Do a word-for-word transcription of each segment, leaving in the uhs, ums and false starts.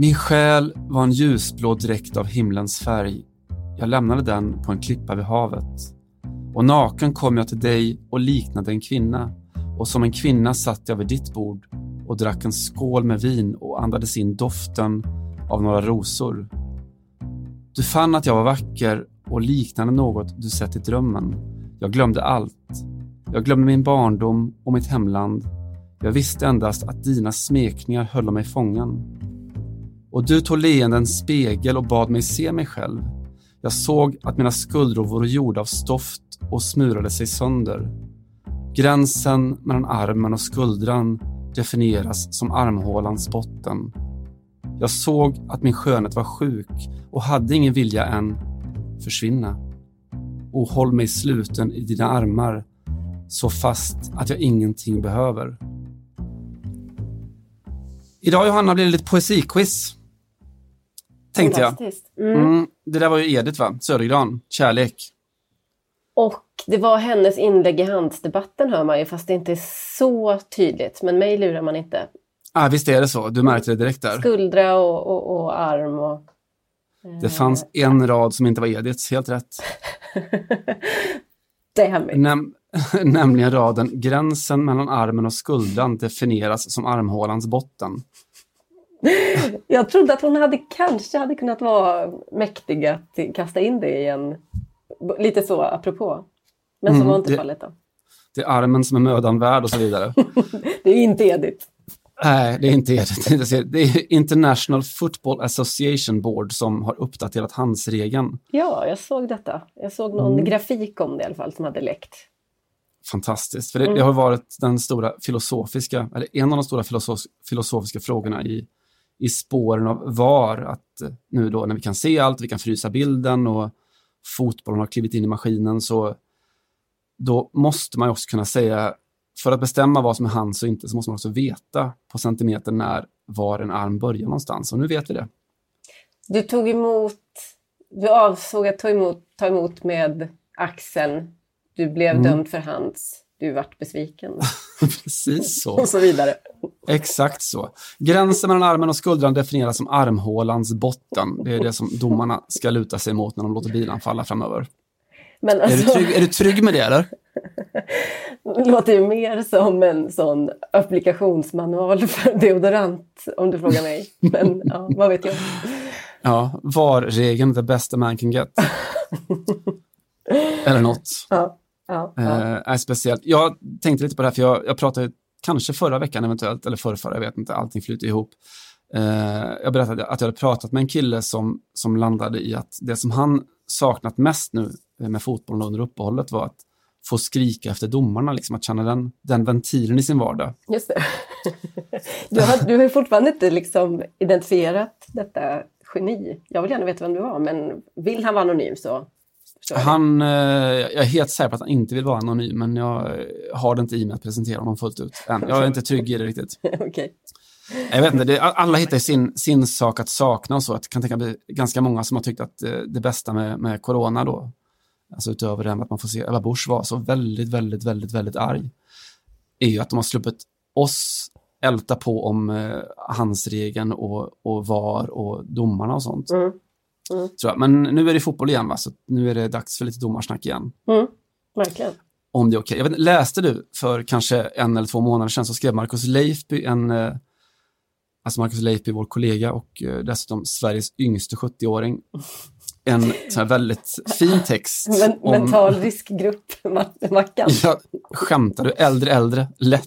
Min själ var en ljusblå dräkt av himlens färg. Jag lämnade den på en klippa vid havet. Och naken kom jag till dig och liknade en kvinna. Och som en kvinna satt jag vid ditt bord och drack en skål med vin och andades in doften av några rosor. Du fann att jag var vacker och liknande något du sett i drömmen. Jag glömde allt. Jag glömde min barndom och mitt hemland. Jag visste endast att dina smekningar höll mig fången. Och du tog leendens spegel och bad mig se mig själv. Jag såg att mina skuldror var gjorda av stoft och smurade sig sönder. Gränsen mellan armen och skuldran definieras som armhålans botten. Jag såg att min skönhet var sjuk och hade ingen vilja än försvinna. Och håll mig sluten i dina armar så fast att jag ingenting behöver. Idag, Johanna, blir det lite poesiquiz. Tänkte jag. Mm. Mm, det där var ju Edith, va? Södergran. Kärlek. Och det var hennes inlägg i handsdebatten, hör man ju, fast det inte är så tydligt. Men mig lurar man inte. Ah, visst är det så. Du märkte det direkt där. Skuldra och, och, och arm. Och, eh. Det fanns en rad som inte var Ediths, helt rätt. Damn it. Näm- nämligen raden: gränsen mellan armen och skuldran definieras som armhålans botten. Jag trodde att hon hade kanske hade kunnat vara mäktig att kasta in det igen. Lite så apropå. Men så Mm, var inte det- fallet då. Det är armen som är mödan värd och så vidare. Det är inte Edith. Nej, det är inte Edith. Det är International Football Association Board som har uppdaterat handsregeln. Ja, jag såg detta. Jag såg någon Mm. grafik om det i alla fall som hade läckt. Fantastiskt. För det, Mm. det har varit den stora filosofiska, eller en av de stora filosof- filosofiska frågorna i, i spåren av V A R. Att eh, nu då när vi kan se allt, vi kan frysa bilden och fotbollen har klivit in i maskinen, så då måste man också kunna säga, för att bestämma vad som är hands och inte, så måste man också veta på centimeter när var en arm börjar någonstans. Och nu vet vi det. Du tog emot, du avsåg att ta emot, ta emot med axeln. Du blev Mm. dömd för hands. Du vart besviken. Precis så. Och så vidare. Exakt så. Gränsen mellan armen och skuldran definieras som armhålans botten. Det är det som domarna ska luta sig mot när de låter bilen falla framöver. Men Är, du alltså, trygg, är du trygg med det, eller? det låter ju mer som en sån applikationsmanual för deodorant, om du frågar mig. Men ja, vad vet jag. Ja, var regeln the best a man can get. Eller något. Ja, ja, ja. Eh, är speciellt. Jag tänkte lite på det här, för jag, jag pratade kanske förra veckan eventuellt, eller förra, förra jag vet inte, allting flyter ihop. Eh, jag berättade att jag hade pratat med en kille som, som landade i att det som han saknat mest nu med fotbollen under uppehållet var att få skrika efter domarna, liksom att känna den, den ventilen i sin vardag. Just det. Du har, du har fortfarande inte liksom identifierat detta geni. Jag vill gärna veta vem du var, men vill han vara anonym så förstår jag. Han, eh, jag är helt säker på att han inte vill vara anonym, men jag har det inte i mig att presentera honom fullt ut än. Jag är inte trygg i det riktigt. Okej. Jag vet inte, det, alla hittar sin, sin sak att sakna och så. Jag kan tänka mig ganska många som har tyckt att det, det bästa med, med corona då, alltså utöver det att man får se Ebba Busch var så väldigt, väldigt, väldigt, väldigt arg, är ju att de har sluppit oss älta på om eh, handsregeln och, och V A R och domarna och sånt. Mm. Mm. Tror jag. Men nu är det fotboll igen, va? Så nu är det dags för lite domarsnack igen. Mm. Verkligen. Om det är okej. Jag vet inte, läste du för kanske en eller två månader sedan så skrev Marcus Leifby en... Eh, alltså Marcus Leifby, vår kollega och eh, dessutom Sveriges yngste sjuttio-åring. En sån här väldigt fin text. Men, om, mental riskgrupp, Ma- Mackan. Ja, skämtar du? Äldre, äldre, lätt.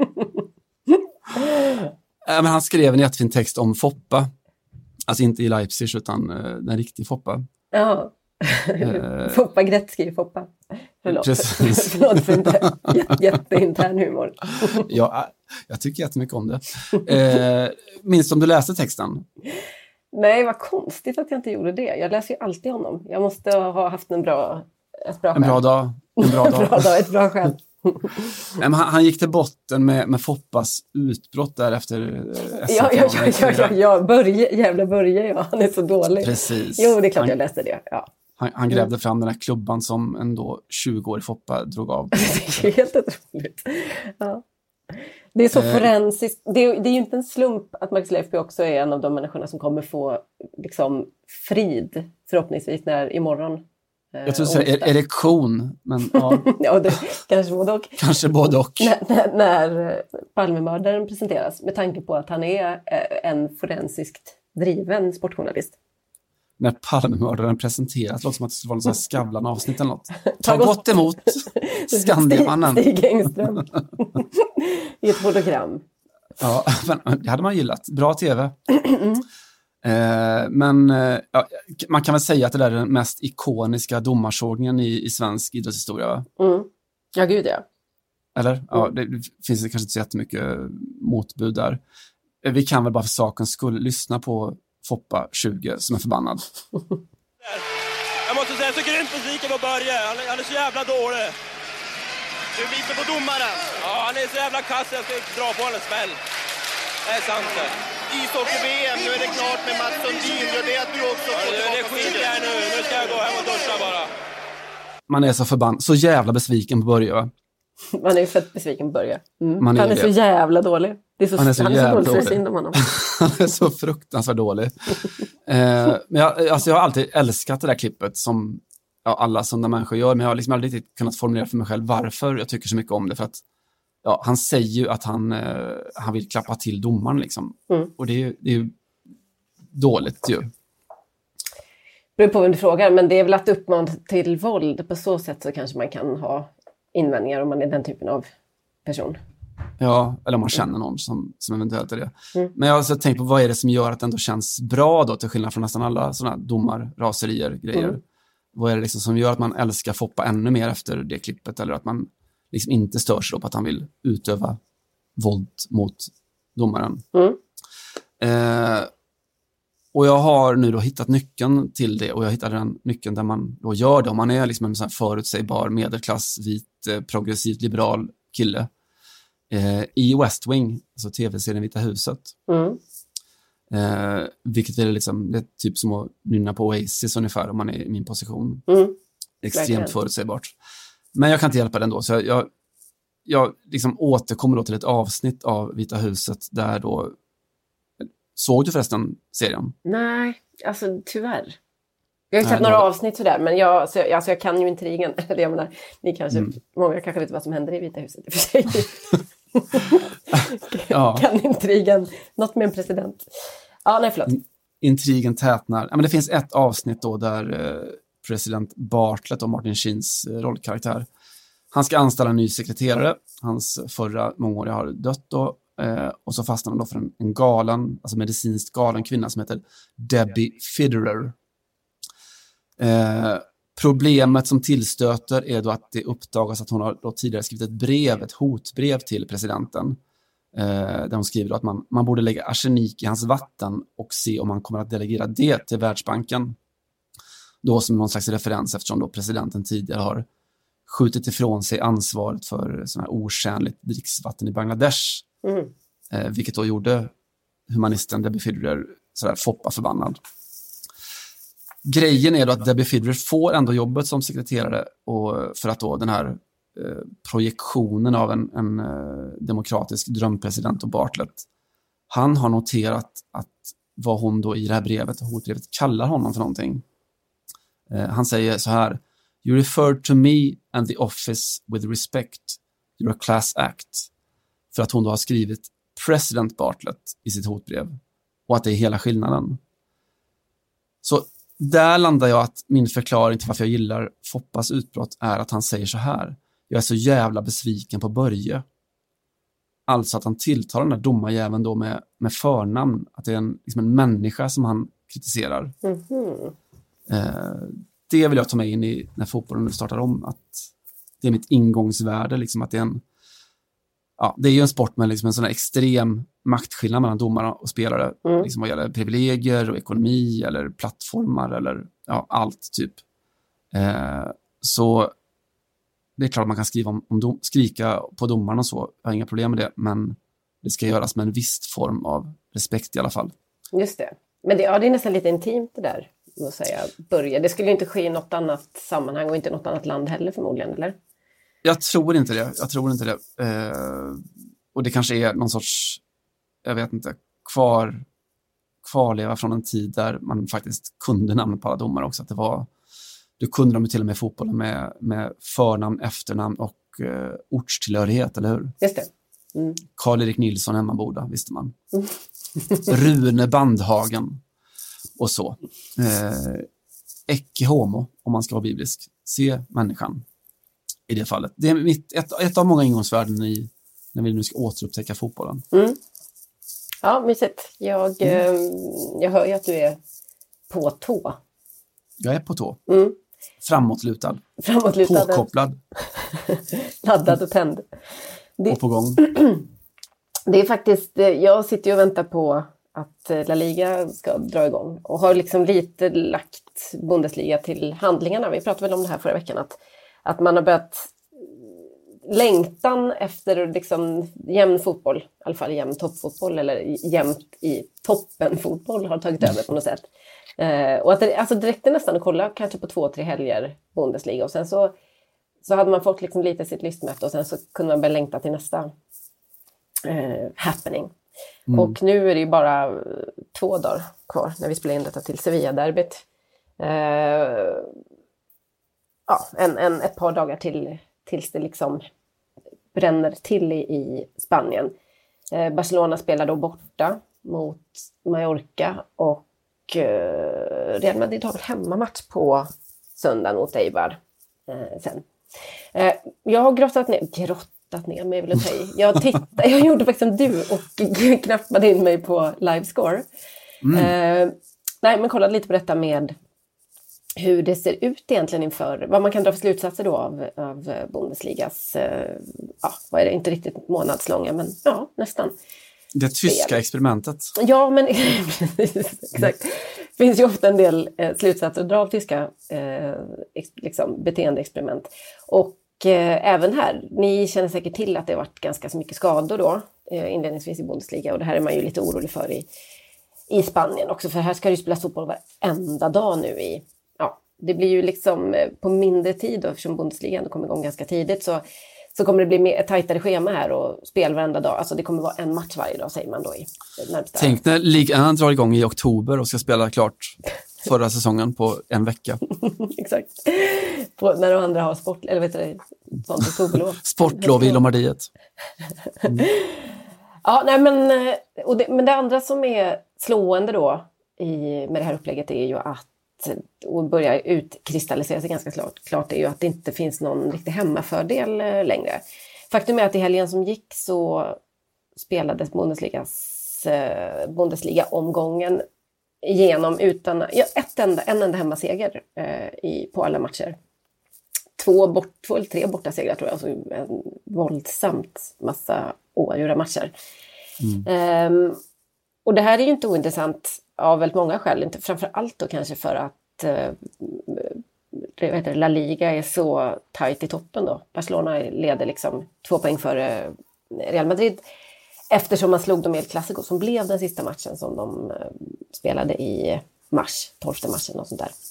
äh, men han skrev en jättefin text om Foppa. Alltså inte i Leipzig utan eh, den riktiga Foppa. Ja. Eh, Foppa Gretzky, Foppa. Förlåt. Precis. Förlåt för inte jätte, jätteintern humor. ja, jag tycker jättemycket om det. Eh, minns du om du läste texten? Nej, vad konstigt att jag inte gjorde det. Jag läser ju alltid honom. Jag måste ha haft en bra, ett bra En bra skäl. dag. En bra En dag. bra dag, ett bra skäl. Nej, men han, han gick till botten med, med Foppas utbrott där efter eh, Ja, ja, ja, ja, ja, ja. Börje, jävla Börje, ja. Han är så dålig. Precis. Jo, det är klart han, jag läste det. Ja. han, han grävde fram den här klubban som en då tjugo-årig Foppa drog av. Det är helt otroligt. Ja. Det är så forensiskt. Det är, det är ju inte en slump att Max Leifby också är en av de människorna som kommer få liksom, frid, förhoppningsvis, när imorgon. Eh, jag tror att det är erektion, men ja. ja, det, kanske både och. Kanske både och. När, när, när Palmemördaren presenteras, med tanke på att han är en forensiskt driven sportjournalist. När Palmemördaren presenteras, låter som att det skulle vara någon Skavlan avsnitt eller något. Ta gott emot Skandiamannen. Stig Engström. I ett fotogram. Ja, men det hade man gillat. Bra tv. Mm. Eh, men eh, ja, man kan väl säga att det där är den mest ikoniska domarsågningen i, i svensk idrottshistoria, va? Mm. Ja, gud ja. Eller? Mm. Ja, det, det finns det kanske inte så jättemycket motbud där. Eh, vi kan väl bara för sakens skull lyssna på Foppa tjugo som är förbannad. Jag måste säga, jag är så grymt besviken på Börje. Han är, han är så jävla dålig. Du är bitter på domaren. Ja, han är så jävla kass. Jag ska dra på honom en smäll. Det är sant det. Ishockey-V M, nu är det klart med Mats Sundin. Gör det att du också får ja, det är skit här nu. Nu ska jag gå hem och duscha bara. Man är så förbannad. Så jävla besviken på Börje, va? Man är ju fett besviken på Börje. Mm. Han är, är så jävla dålig. Det är så, han är så han jävla är så dålig. Om honom. Han är så fruktansvärt dålig. eh, men jag, alltså jag har alltid älskat det där klippet som ja, alla sådana människor gör. Men jag har liksom aldrig riktigt kunnat formulera för mig själv varför jag tycker så mycket om det. För att ja, han säger ju att han, eh, han vill klappa till domaren. Liksom. Mm. Och det är, ju, det är ju dåligt ju. Det beror på vem du frågar. Men det är väl att uppmana till våld. På så sätt så kanske man kan ha invändningar om man är den typen av person. Ja, eller om man känner någon som, som eventuellt är det. Mm. Men jag har alltså tänkt på vad är det som gör att det ändå känns bra då, till skillnad från nästan alla sådana domar, raserier, grejer. Mm. Vad är det liksom som gör att man älskar Foppa ännu mer efter det klippet, eller att man liksom inte stör sig då på att han vill utöva våld mot domaren. Mm. Eh, och jag har nu då hittat nyckeln till det, och jag hittade den nyckeln där man då gör det. Om man är liksom en sån här förutsägbar medelklass, vit, eh, progressivt liberal kille eh, i West Wing, alltså tv-serien Vita huset. Mm. Eh, vilket är liksom, det är typ som att nynna på Oasis ungefär om man är i min position. Mm. Extremt Verkligen. Förutsägbart. Men jag kan inte hjälpa den då, så jag, jag, jag liksom återkommer då till ett avsnitt av Vita huset där då. Såg du förresten serien? Nej, alltså tyvärr. Jag har ju sett några några avsnitt sådär, men jag, så, alltså, jag kan ju intrigen. Eller jag menar, ni kanske, mm. många kanske vet vad som händer i Vita huset i och för sig. ja. Kan intrigen, något med en president. Ja, nej förlåt. Intrigen tätnar. Ja, men det finns ett avsnitt då där eh, president Bartlett och Martin Sheens eh, rollkaraktär. Han ska anställa en ny sekreterare. Hans förra mångåriga har dött då. Eh, och så fastnar han då för en, en galen, alltså medicinskt galen kvinna som heter Debbie Fidderer. Eh, problemet som tillstöter är då att det uppdagas att hon har då tidigare skrivit ett brev, ett hotbrev till presidenten. Eh, där hon skriver då att man, man borde lägga arsenik i hans vatten och se om man kommer att delegera det till Världsbanken. Då som någon slags referens, eftersom då presidenten tidigare har skjutit ifrån sig ansvaret för sån här otjänligt dricksvatten i Bangladesh. Mm. Eh, vilket då gjorde humanisten Debbie Fidderer sådär Foppa förbannad. Grejen är då att Debbie Fidderer får ändå jobbet som sekreterare, och för att då den här eh, projektionen av en, en eh, demokratisk drömpresident och Bartlett, han har noterat att vad hon då i det här brevet, hotbrevet, kallar honom för någonting. Eh, han säger så här: "You referred to me and the office with respect. You're a class act." För att hon då har skrivit President Bartlett i sitt hotbrev, och att det är hela skillnaden. Så där landar jag att min förklaring till varför jag gillar Foppas utbrott är att han säger så här: jag är så jävla besviken på Börje. Alltså att han tilltalar den där domarjäveln då med, med förnamn. Att det är en, liksom en människa som han kritiserar. Mm-hmm. Eh, det vill jag ta med in i när fotbollen nu startar om. Att det är mitt ingångsvärde. Liksom, att det är en Ja, det är ju en sport med liksom en sån här extrem maktskillnad mellan domare och spelare. Mm. Liksom vad gäller privilegier och ekonomi eller plattformar eller ja, allt typ. Eh, så det är klart att man kan skriva om, om dom, skrika på domarna och så. Jag har inga problem med det, men det ska göras med en viss form av respekt i alla fall. Just det. Men det, ja, det är nästan lite intimt det där, att säga, börja. Det skulle inte ske i något annat sammanhang och inte något annat land heller förmodligen, eller? Jag tror inte det. Jag tror inte det. Eh, och det kanske är någon sorts, jag vet inte, kvar, kvarleva från en tid där man faktiskt kunde namnet på alla domare också. Att det var, du kunde de till och med fotbollen med, med förnamn, efternamn och uh, ortstillhörighet, eller hur? Just det. Mm. Karl-Erik Nilsson Emmaboda, visste man. Mm. Rune Bandhagen och så. Eh, Ecce homo, om man ska vara biblisk. Se människan i det fallet. Det är mitt, ett, ett av många ingångsvärden i när vi nu ska återupptäcka fotbollen. Mm. Ja, mysigt. Jag, mm. eh, jag hör ju att du är på tå. Jag är på tå. Mm. Framåtlutad. Framåtlutad. Påkopplad. Laddad och tänd. Det, och på gång. Det är faktiskt, jag sitter ju och väntar på att La Liga ska dra igång. Och har liksom lite lagt Bundesliga till handlingarna. Vi pratade väl om det här förra veckan. Att, att man har börjat längtan efter liksom jämn fotboll. I alla fall jämn toppfotboll. Eller jämnt i toppen fotboll har tagit över på något sätt. Eh, och att det, alltså det räckte nästan att kolla kanske på två, tre helger Bundesliga. Och sen så, så hade man fått liksom lite sitt lystmäte. Och sen så kunde man börja längta till nästa eh, happening. Mm. Och nu är det ju bara två dagar kvar när vi spelar in detta till Sevilla-derbyt. Eh, ja, en, en, ett par dagar till tills det liksom bränner till i, i Spanien. Eh, Barcelona spelar då borta mot Mallorca och eh, Real Madrid har väl hemmamatch på söndag mot Eibar eh, sen. Eh, jag har grottat ner, grottat ner mig vill jag säga. Jag, tittade, jag gjorde faktiskt som du och knappade in mig på Livescore. Mm. Eh, nej, men kollade lite på detta med hur det ser ut egentligen inför, vad man kan dra för slutsatser då av, av Bundesligas, eh, ja, vad är det, inte riktigt månadslånga, men ja, nästan. Det tyska spel. Experimentet. Ja, men exakt. Det finns ju ofta en del eh, slutsatser att dra av tyska eh, ex, liksom, beteendeexperiment. Och eh, även här, ni känner säkert till att det har varit ganska så mycket skador då, eh, inledningsvis i Bundesliga. Och det här är man ju lite orolig för i, i Spanien också, för här ska det ju spelas fotboll varenda dag nu i, ja, det blir ju liksom eh, på mindre tid då, eftersom Bundesliga ändå kommer igång ganska tidigt, så så kommer det bli mer, ett tajtare schema här och spel varenda dag. Alltså det kommer vara en match varje dag, säger man då i närmsta. Tänk när ligan drar igång i oktober och ska spela klart förra säsongen på en vecka. Exakt. På, när de andra har sport, eller vet du, sånt oktoberlov. Sportlov i Lombardiet. Mm. Ja, nej men, och det, men det andra som är slående då i, med det här upplägget är ju att och börjar utkristallisera sig ganska klart, klart är ju att det inte finns någon riktig hemmafördel längre. Faktum är att i helgen som gick så spelades Bundesligas eh, Bundesliga-omgången igenom utan ja, ett enda, en enda hemmaseger eh, i, på alla matcher. Två, bort, två eller tre bortasegrar tror jag, alltså en våldsamt massa oavgjorda matcher. Mm. Um, och det här är ju inte ointressant av väldigt många skäl, inte framförallt då kanske för att eh, vad heter det, La Liga är så tajt i toppen då. Barcelona leder liksom två poäng före Real Madrid eftersom man slog dem i El Clasico som blev den sista matchen som de eh, spelade i mars, tolfte mars eller något sånt där.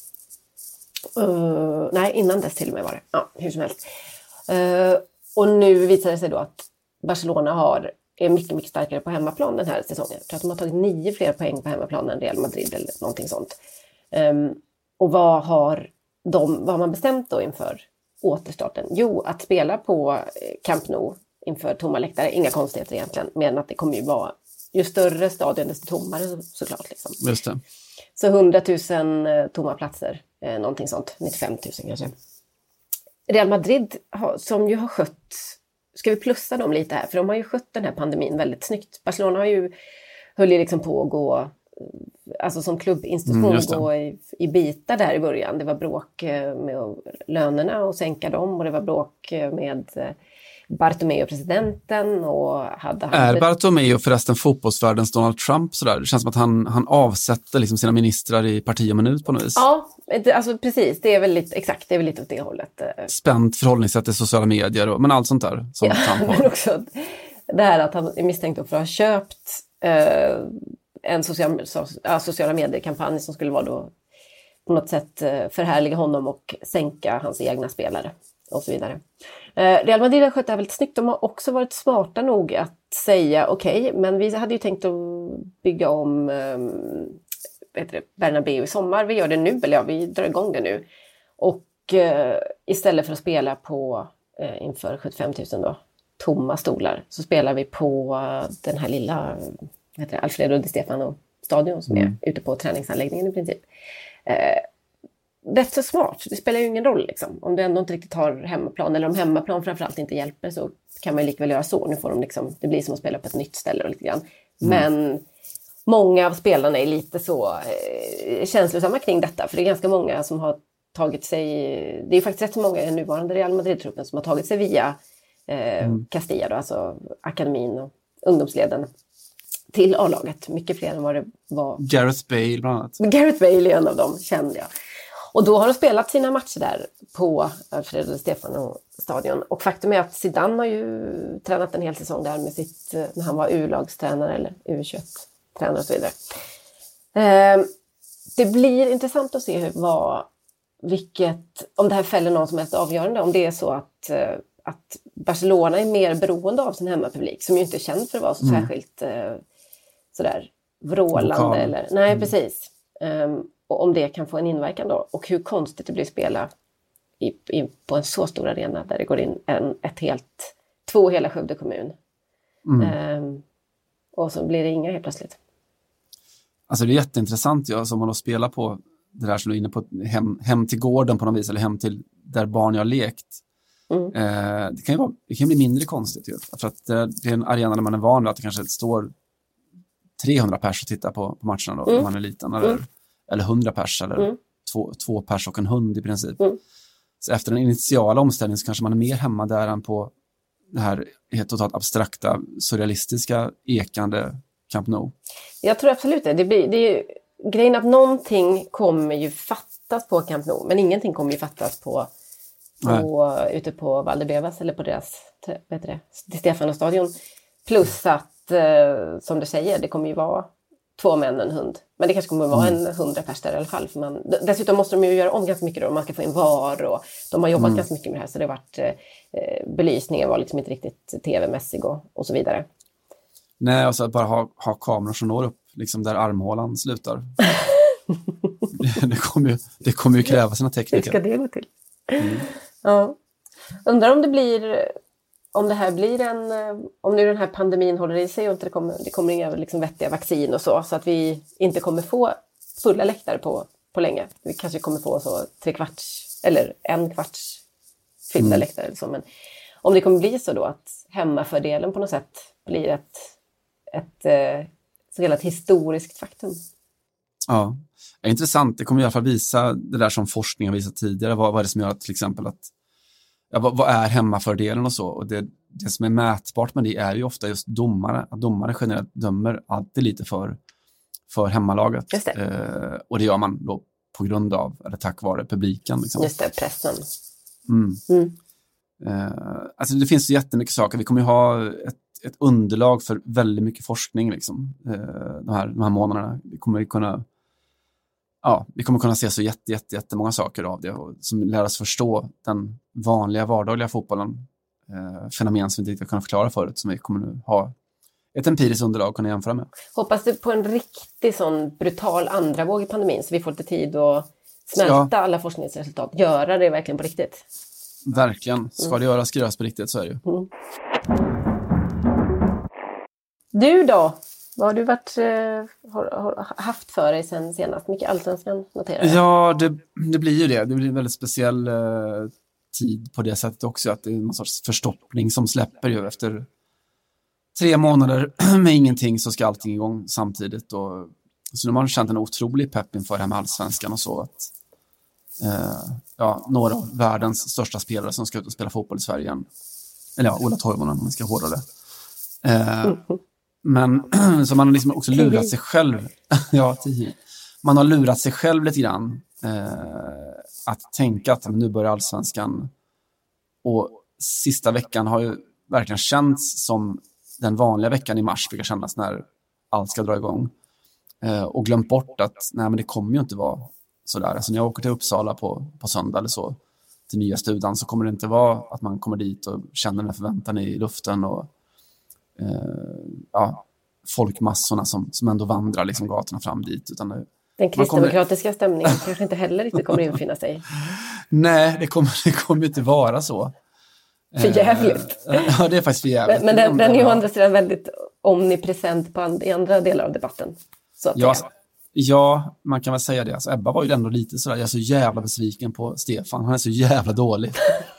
Uh, nej, innan dess till och med var det. Ja, hur som helst. Uh, och nu visar det sig då att Barcelona har är mycket, mycket starkare på hemmaplan den här säsongen. Jag tror att de har tagit nio fler poäng på hemmaplan än Real Madrid eller någonting sånt. Um, och vad har, de, vad har man bestämt då inför återstarten? Jo, att spela på Camp Nou inför tomma läktare. Inga konstigheter egentligen, men att det kommer ju vara ju större stadion desto tommare så, såklart. Liksom. Just det. Så hundratusen tomma platser, eh, någonting sånt. nittiofem tusen kanske. Real Madrid har, som ju har skött. Ska vi plussa dem lite här? För de har ju skött den här pandemin väldigt snyggt. Barcelona har ju höll ju liksom på att gå, alltså som klubbinstitution mm, gå i, i bitar där i början. Det var bråk med lönerna och sänka dem. Och det var bråk med Bartomeu, presidenten. Och hade, hade... Är Bartomeu förresten fotbollsvärldens Donald Trump? Sådär? Det känns som att han, han avsätter liksom sina ministrar i parti och minut på något vis. Ja, alltså precis. Det är väl lite, exakt, det är väl lite åt det hållet. Spänt förhållningssätt till sociala medier, och, men allt sånt där som ja, Trump har. Men också det här att han är misstänkt för att ha köpt eh, en social, so, ja, sociala medier-kampanj som skulle vara då på något sätt eh, förhärliga honom och sänka hans egna spelare. och så vidare. Eh, Real Madrid har skött det här väldigt snyggt. De har också varit smarta nog att säga okej, okay, men vi hade ju tänkt att bygga om eh, vet du, Bernabéu i sommar. Vi gör det nu, eller ja, vi drar igång det nu. Och eh, istället för att spela på eh, inför sjuttiofem tusen då, tomma stolar, så spelar vi på uh, den här lilla heter det, Alfredo Di Stefano stadion som mm. är ute på träningsanläggningen i princip. Eh, rätt så smart. Det spelar ju ingen roll liksom. Om du ändå inte riktigt har hemmaplan, eller om hemmaplan framförallt inte hjälper, så kan man ju likväl göra så. Nu får de liksom, det blir som att spela på ett nytt ställe och lite grann. Mm. Men många av spelarna är lite så eh, känslosamma kring detta, för det är ganska många som har tagit sig, det är faktiskt rätt så många i den nuvarande Real Madrid-truppen som har tagit sig via eh, mm. Castilla då, alltså akademin och ungdomsleden till A-laget. Mycket fler än vad det var. Gareth Bale bland annat. Gareth Bale är en av dem, kände jag. Och då har de spelat sina matcher där på Alfredo Di Stefano stadion. Och faktum är att Zidane har ju tränat en hel säsong där med sitt, när han var U-lagstränare eller U tjugoett-tränare och så vidare. Eh, det blir intressant att se hur, vad, vilket, om det här fäller någon som helst avgörande. Om det är så att, eh, att Barcelona är mer beroende av sin hemmapublik, som ju inte är känd för att vara så mm. särskilt eh, sådär vrålande. Lokal. Eller, nej, mm. precis. Um, och om det kan få en inverkan då. Och hur konstigt det blir att spela i, i, på en så stor arena där det går in en, ett helt, två hela Skövde kommun. Mm. Um, och så blir det inga helt plötsligt. Alltså det är jätteintressant ja, som man då spelar på det där som du är inne på, hem, hem till gården på något vis, eller hem till där barn jag har lekt. Mm. Eh, det kan ju vara, det kan bli mindre konstigt ju. För att det, det är en arena där man är van vid att det kanske står trehundra pers och tittar på, på matcherna då, mm. när man är liten. Eller, mm. eller hundra pers eller mm. två, två pers och en hund i princip. Mm. Så efter den initiala omställningen så kanske man är mer hemma där än på det här helt totalt abstrakta, surrealistiska, ekande Camp Nou. Jag tror absolut det. Det, blir, det är ju grejen att någonting kommer ju fattas på Camp Nou, men ingenting kommer ju fattas på, på ute på Valdebebas eller på deras vet det, Di Stefano stadion. Plus att, eh, som du säger, det kommer ju vara två män och en hund. Men det kanske kommer att vara mm. en hundra pers där i alla fall. För man, dessutom måste de ju göra om ganska mycket då. Man ska få in var och de har jobbat mm. ganska mycket med det här. Så det har varit, eh, belysningen var liksom inte riktigt tv-mässig och, och så vidare. Nej, och så att bara ha, ha kameror som når upp liksom där armhålan slutar. det, det, kommer ju, det kommer ju kräva sina tekniker. Hur ska det gå till? Mm. Ja. Undrar om det blir... Om det här blir en, om nu den här pandemin håller i sig och inte det kommer, det kommer inga liksom vettiga vaccin och så, så att vi inte kommer få fulla läktare på, på länge. Vi kanske kommer få så tre kvarts eller en kvarts fyllda mm. läktare. Eller så. Men om det kommer bli så då att hemmafördelen på något sätt blir ett, ett, ett så kallat historiskt faktum. Ja, det är intressant. Det kommer i alla fall visa det där som forskning har visat tidigare. Vad, vad är det som gör att till exempel att Ja, vad, vad är hemmafördelen och så? Och det, det som är mätbart med det är ju ofta just domare. Att domare generellt dömer alltid lite för, för hemmalaget. Just det. Eh, och det gör man då på grund av, eller tack vare publiken. Liksom. Just det, pressen. Mm. Mm. Eh, alltså det finns så jättemycket saker. Vi kommer ju ha ett, ett underlag för väldigt mycket forskning liksom, eh, de, här, de här månaderna. Vi kommer kunna Ja, vi kommer kunna se så jätte, jätte, jättemånga saker av det och som lär oss förstå den vanliga vardagliga fotbollen. Eh, fenomen som vi inte kan förklara förut, som vi kommer nu ha ett empiriskt underlag att kunna jämföra med. Hoppas du på en riktig sån brutal andra våg i pandemin så vi får lite tid att smälta ja. alla forskningsresultat. Göra det verkligen på riktigt. Verkligen. Ska mm. det göras, ska det göras på riktigt, så är det ju. Mm. Du då? Vad har du varit, har, har haft för dig sen senast? Mycket allsvenskan noterar jag. Ja, det, det blir ju det. Det blir en väldigt speciell eh, tid på det sättet också. Att det är en sorts förstoppning som släpper ju efter tre månader med ingenting så ska allting igång samtidigt. Och, så nu har man känt en otrolig pepp inför det här med allsvenskan och så. Att, eh, ja, några av världens största spelare som ska ut och spela fotboll i Sverige igen. Eller ja, Ola Toivonen om man ska hårdra det. Eh, mm. Men så man har liksom också lurat sig själv. ja, tio. Man har lurat sig själv lite grann. Eh, att tänka att nu börjar allsvenskan. Och sista veckan har ju verkligen känts som den vanliga veckan i mars brukar kännas när allt ska dra igång. Eh, och glömt bort att nej, men det kommer ju inte vara sådär. Alltså när jag åker till Uppsala på, på söndag eller så. till nya studion så kommer det inte vara att man kommer dit och känner den här förväntan i luften och eh, ja, folkmassorna som, som ändå vandrar liksom gatorna fram dit. Utan det, den kristdemokratiska kommer... stämningen kanske inte heller riktigt kommer infinna sig. Nej, det kommer, det kommer inte vara så. För jävligt. Eh, ja, det är faktiskt för jävligt. Men, men den, den är ju å andra sidan väldigt omnipresent på and, i andra delar av debatten. Så att ja, ja, man kan väl säga det. Alltså, Ebba var ju ändå lite sådär, jag är så jävla besviken på Stefan. Han är så jävla dålig.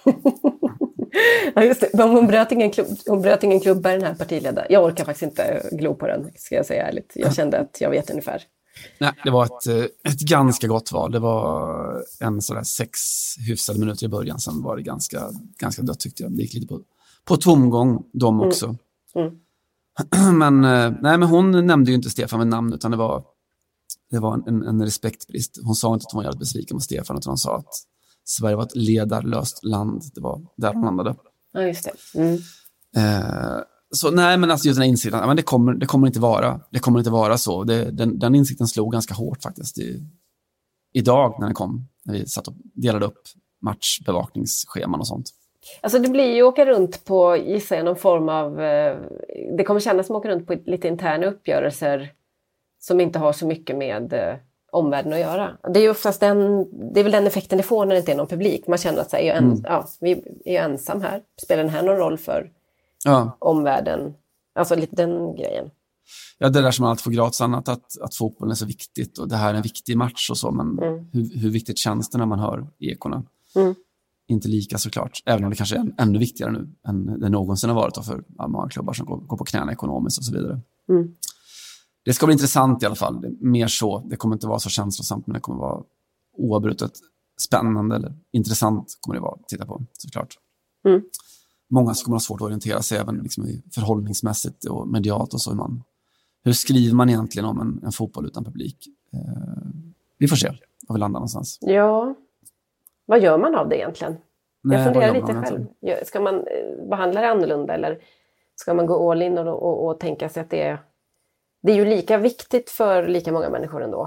Ja, just det. Men hon bröt ingen klubb, hon bröt ingen klubba i den här partiledaren. Jag orkar faktiskt inte glo på den, ska jag säga ärligt. Jag kände att jag vet ungefär. Nej, det var ett, ett ganska gott val. Det var en sådär sex hyfsade minuter i början. Sen var det ganska, ganska dött tyckte jag. Det gick lite på, på tomgång, de också. Mm. Mm. Men, nej, men hon nämnde ju inte Stefan med namn, utan det var, det var en, en respektbrist. Hon sa inte att hon var jävligt besviken på Stefan, utan hon sa att Sverige var ett ledarlöst land. Det var där hon landade. Ja, just det. Mm. Eh, så nej, men alltså just den här insikten, men det kommer, det kommer inte vara det kommer inte vara så. Det, den, den insikten slog ganska hårt faktiskt i, idag när den kom, när vi satt och delade upp matchbevakningsscheman och sånt. Alltså det blir ju åka runt på, gissar jag, någon form av, eh, det kommer kännas som att åka runt på lite interna uppgörelser som inte har så mycket med eh, omvärlden att göra. Det är ju oftast den, det är väl den effekten det får när det inte är någon publik. Man känner att så här, är jag en, mm. ja, vi är ju ensam här. Spelar den här någon roll för ja. omvärlden? Alltså lite den grejen. Ja, det där som man alltid får gratis annat, att, att fotbollen är så viktigt och det här är en viktig match och så, men mm. hur, hur viktigt känns det när man hör ekorna? Mm. Inte lika såklart, även om det kanske är ännu viktigare nu än det någonsin har varit för många klubbar som går, går på knäna ekonomiskt och så vidare. Mm. Det ska bli intressant i alla fall, det är mer så. Det kommer inte vara så känslosamt, men det kommer vara oavbrutet spännande eller intressant kommer det vara att titta på, såklart. Mm. Många kommer ha svårt att orientera sig även liksom i förhållningsmässigt och medialt och så. Hur, man, hur skriver man egentligen om en, en fotboll utan publik? Eh, vi får se var vi landar någonstans. Ja, vad gör man av det egentligen? Nej, jag funderar lite själv. Egentligen? Ska man behandla det annorlunda eller ska man gå all in och, och, och tänka sig att det är Det är ju lika viktigt för lika många människor ändå.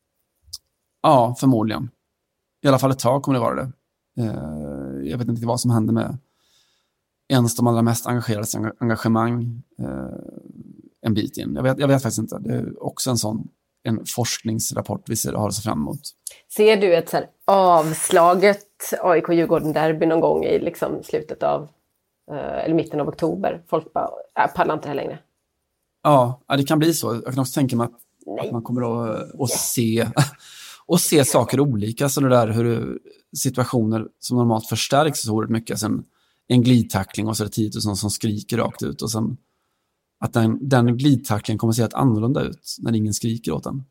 Ja, förmodligen. I alla fall ett tag kommer det vara det. Eh, jag vet inte vad som händer med ens de allra mest engagerade engagemang eh, en bit in. Jag vet, jag vet faktiskt inte. Det är också en sån en forskningsrapport vi ser, har så fram emot. Ser du ett så här avslaget A I K-Djurgården-derby någon gång i liksom slutet av eh, eller mitten av oktober? Folk bara, jag pallar inte det här längre. Ja, det kan bli så. Jag kan också tänka mig att, att man kommer att, att se och se saker olika. Så det där hur situationer som normalt förstärks så oerhört mycket. Sen en glidtackling och så är det tio tusen som skriker rakt ut. Och sen att den, den glidtacklingen kommer att se ett annorlunda ut när ingen skriker åt den.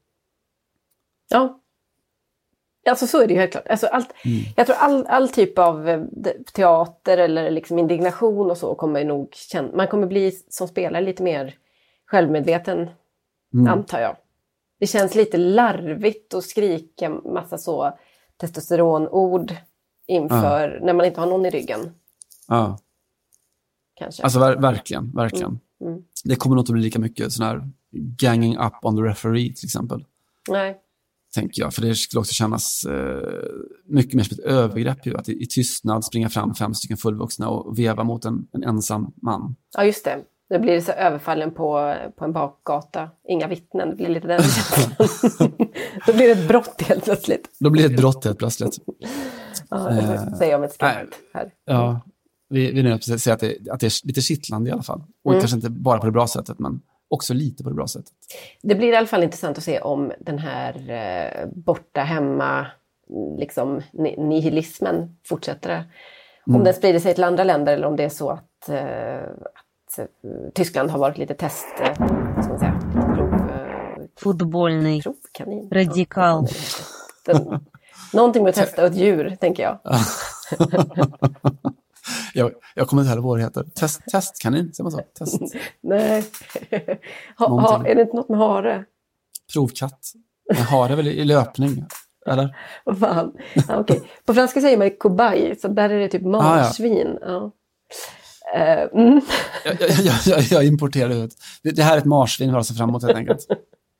Ja. Alltså så är det ju helt klart. Alltså allt, mm. Jag tror all, all typ av teater eller liksom indignation och så kommer nog känna, man kommer bli som spelare lite mer självmedveten, mm. antar jag. Det känns lite larvigt att skrika massa så testosteronord inför ja. när man inte har någon i ryggen. Ja. Kanske. Alltså ver- verkligen, verkligen. Mm. Mm. Det kommer nog inte bli lika mycket sån här ganging up on the referee till exempel. Nej. Tänker jag, för det skulle också kännas eh, mycket mer som ett övergrepp ju, att i, i tystnad springa fram fem stycken fullvuxna och veva mot en, en ensam man. Ja, just det. Det blir så överfallen på, på en bakgata. Inga vittnen. Det blir lite den Då blir det ett brott helt plötsligt. Då blir det ett brott helt plötsligt. Ja, det uh, säger jag om ett skratt här. Ja, vi, vi nu säger att det, att det är lite kittlande i alla fall. Och mm. kanske inte bara på det bra sättet, men också lite på det bra sättet. Det blir i alla fall intressant att se om den här eh, borta hemma liksom nihilismen fortsätter. Mm. Om den sprider sig till andra länder eller om det är så att, eh, att Tyskland har varit lite test, eh, vad ska man säga, prov, eh, fotbollny provkanin. Radikal. Den, någonting med att testa ett djur, tänker jag. jag, jag kommer inte heller vad det heter. Test, testkanin, säger man så? Test. Nej. Ha, ha, är det inte något med hare? Provkatt. Men hare är väl i löpning, eller? Vad fan. Ja, okay. På franska säger man kobaj, så där är det typ marsvin. Ah, ja. Ja. Uh, mm. jag, jag, jag, jag importerar ut. Det, det här är ett marsvin vi har så framåt helt enkelt.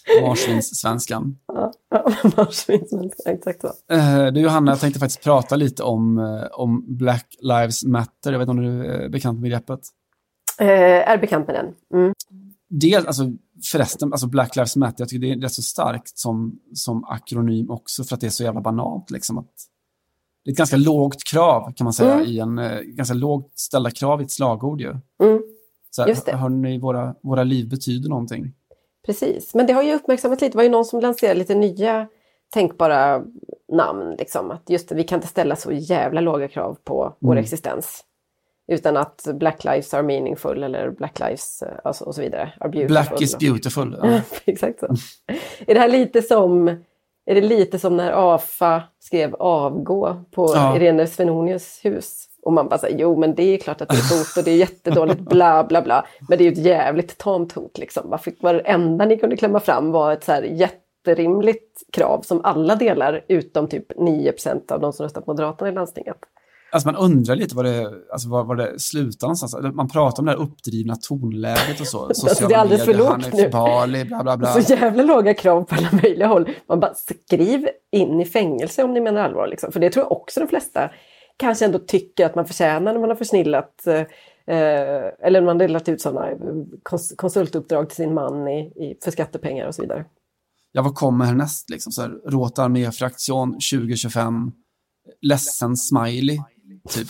Marsvinssvenskan. Ja, marsvinssvenskan, exakt så. Uh, du Johanna, jag tänkte faktiskt prata lite om, uh, om Black Lives Matter. Jag vet inte om du är bekant med begreppet? Uh, är bekant med den. Mm. Del, alltså, förresten, alltså Black Lives Matter, jag tycker det är rätt så starkt som, som akronym också för att det är så jävla banalt. Liksom, att det är ett ganska lågt krav kan man säga, mm. i en uh, ganska lågt ställda krav i ett slagord ju. Mm. Så här, Just det. Hör ni, våra, våra liv betyder någonting. Precis, men det har ju uppmärksammat lite. Det var ju någon som lanserade lite nya tänkbara namn. Liksom. Att just det, vi kan inte ställa så jävla låga krav på mm. vår existens. Utan att Black lives are meaningful eller Black lives alltså, och så vidare. Are beautiful. Black is beautiful. Ja. Exakt så. Är det här lite som, är det lite som när A F A skrev avgå på ja. Irene Svenonius hus? Och man bara säger, jo men det är klart att det är ett hot och det är jättedåligt, bla bla bla. Men det är ju ett jävligt tamt hot liksom. Varför var det enda ni kunde klämma fram var ett så här jätterimligt krav som alla delar utom typ nio procent av de som röstar på Moderaterna i landstinget. Alltså man undrar lite vad det, alltså vad, vad det slutar någonstans. Man pratar om det här uppdrivna tonläget och så. Alltså det är alldeles för lågt nu. Bali, bla, bla, bla. Så jävla låga krav på alla möjliga håll. Man bara skriv in i fängelse om ni menar allvar liksom. För det tror jag också de flesta kanske ändå tycker att man förtjänar när man har försnillat eh, eller man har delat ut sådana kons- konsultuppdrag till sin man i, i, för skattepengar och så vidare. Ja, vad kommer härnäst liksom? Så här, Råta arméfraktion tjugo tjugofem, ledsen smiley, typ.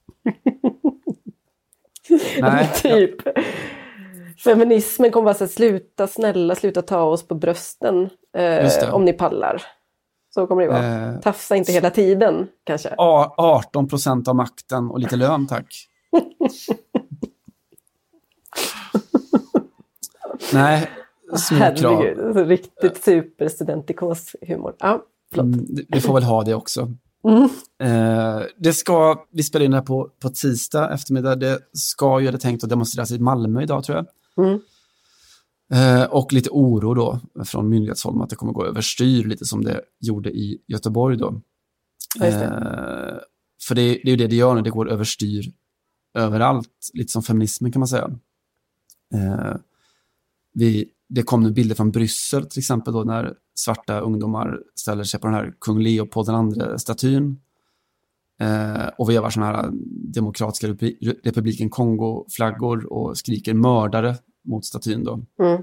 Nej. typ. Ja. Feminismen kommer bara säga sluta, snälla, sluta ta oss på brösten eh, om ni pallar. Så kommer det vara. Eh, Tafsa inte hela tiden, kanske. arton procent av makten och lite lön, tack. Nej, små krav. Herregud, riktigt superstudentikos humor. Ja, förlåt. Mm, vi får väl ha det också. Mm. Eh, det ska, vi spelar in det här på, på tisdag eftermiddag. Det ska ju, det tänkt att demonstreras i Malmö idag, tror jag. Mm. Eh, och lite oro då från myndighetshåll att det kommer gå överstyr lite som det gjorde i Göteborg då. Ja, just det. Eh, för det, det är ju det det gör när det går överstyr överallt. Lite som feminismen kan man säga. Eh, vi, det kom nu bilder från Bryssel till exempel då när svarta ungdomar ställer sig på den här kung Leopold den andra statyn. Eh, och vevar såna här demokratiska republiken Kongo-flaggor och skriker mördare mot statyn då. Mm.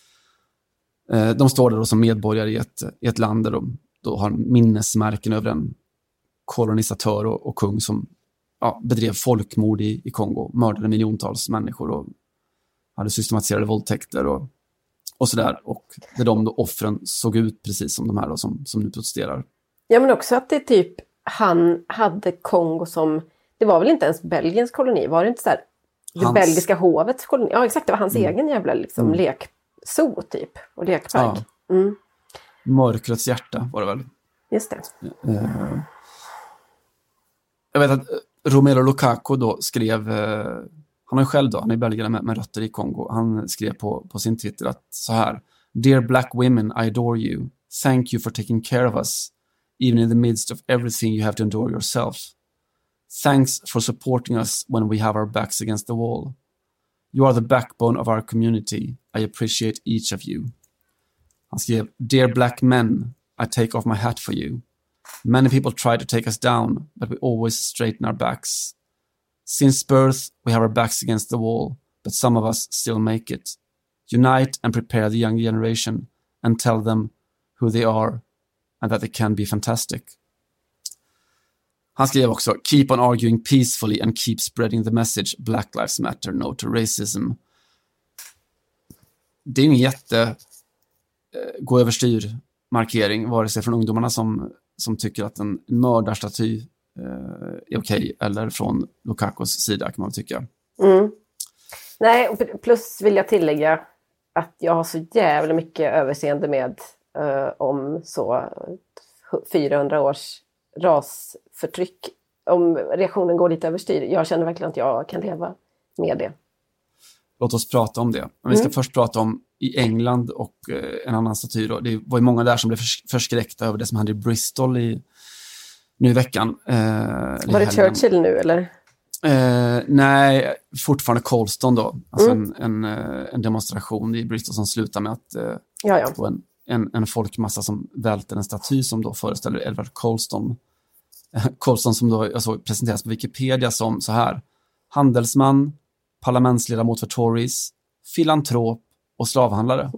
Eh, de står där då som medborgare i ett, i ett land där de då har minnesmärken över en kolonisatör och, och kung som ja, bedrev folkmord i, i Kongo, mördade miljontals människor och hade systematiserade våldtäkter och, och sådär. Och det är de då offren såg ut precis som de här då, som, som nu protesterar. Ja, men också att det typ han hade Kongo som, det var väl inte ens Belgiens koloni, var det inte så här det hans... belgiska hovets koloni? Ja, exakt, det var hans mm. egen jävla liksom mm. lekso typ och lekpark. Ja. Mm. Mörkrets hjärta var det väl? Just det. Uh, jag vet att Romelu Lukaku då skrev, uh, han har ju själv då, han är belgare med, med rötter i Kongo. Han skrev på, på sin Twitter att så här: Dear black women, I adore you. Thank you for taking care of us. Even in the midst of everything you have to endure yourself. Thanks for supporting us when we have our backs against the wall. You are the backbone of our community. I appreciate each of you. Han skrev, Dear black men, I take off my hat for you. Many people try to take us down, but we always straighten our backs. Since birth, we have our backs against the wall, but some of us still make it. Unite and prepare the young generation and tell them who they are and that they can be fantastic. Han skrev också, Keep on arguing peacefully and keep spreading the message Black Lives Matter, no to racism. Det är en jätte eh, gå överstyr markering, vare sig från ungdomarna som, som tycker att en mördarstaty eh, är okej, eller från Lukakos sida kan man tycka. Mm. Nej, plus vill jag tillägga att jag har så jävla mycket överseende med eh, om så fyrahundra års rasförtryck, om reaktionen går lite överstyr. Jag känner verkligen att jag kan leva med det. Låt oss prata om det. Men vi ska mm. först prata om i England och eh, en annan staty då. Det var ju många där som blev förs- förskräckta över det som hände i Bristol i, nu i veckan. Eh, var det Churchill nu eller? Eh, nej, fortfarande Colston då. Alltså Mm. en, en, en demonstration i Bristol som slutar med att eh, Ja, ja. på en, en, en folkmassa som välter en staty som då föreställer Edward Colston. Colston som då jag såg presenteras på Wikipedia som så här: handelsman, parlamentsledamot för Tories, filantrop och slavhandlare.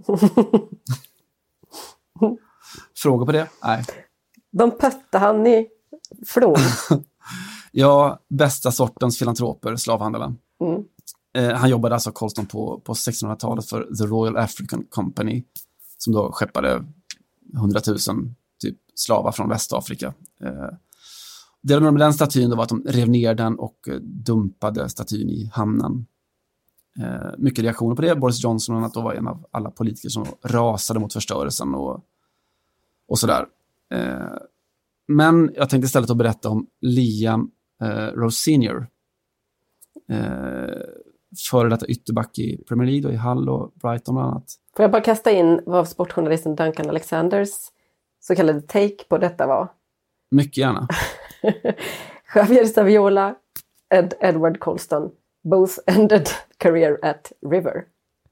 Frågor på det? Nej. De pötte han i flon. Ja, bästa sortens filantroper, slavhandlare. Mm. Eh, han jobbade alltså Colston på, på sextonhundratalet för The Royal African Company som då skeppade hundratusen typ slavar från Västafrika. Eh, det de med den statyn då var att de rev ner den och eh, dumpade statyn i hamnen. Eh, mycket reaktioner på det. Boris Johnson att då var en av alla politiker som rasade mot förstörelsen och, och sådär. Eh, men jag tänkte istället att berätta om Liam eh, Rose senior Eh, före detta ytterback i Premier League och i Hull och Brighton bland annat. Får jag bara kasta in vad sportjournalisten Duncan Alexanders så kallade take på detta var? Mycket gärna. Javier Saviola and Edward Colston both ended career at River.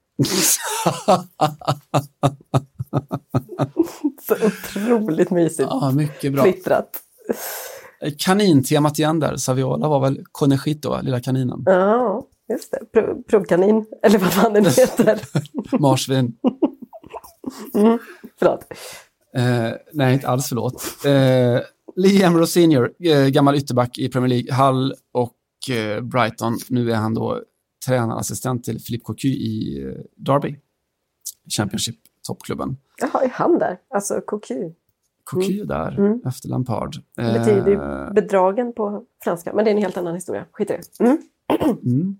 Så otroligt mysigt. Ja, mycket bra. Flittrat. Kanintemat igen där. Saviola var väl Conejito, lilla kaninen. Ja, just det. Pro- provkanin. Eller vad fan den heter. Marsvin. Mm, förlåt. Eh, nej, inte alls förlåt. Eh, Liam Rose senior, eh, gammal ytterback i Premier League, Hull och eh, Brighton. Nu är han då tränarassistent till Philippe Cocu i eh, Derby. Championship, toppklubben. Jaha, är han där? Alltså Cocu. Cocu Mm. där, Mm. efter Lampard. Det betyder ju Eh, bedragen på franska. Men det är en helt annan historia. Skit i det. Mm. Mm.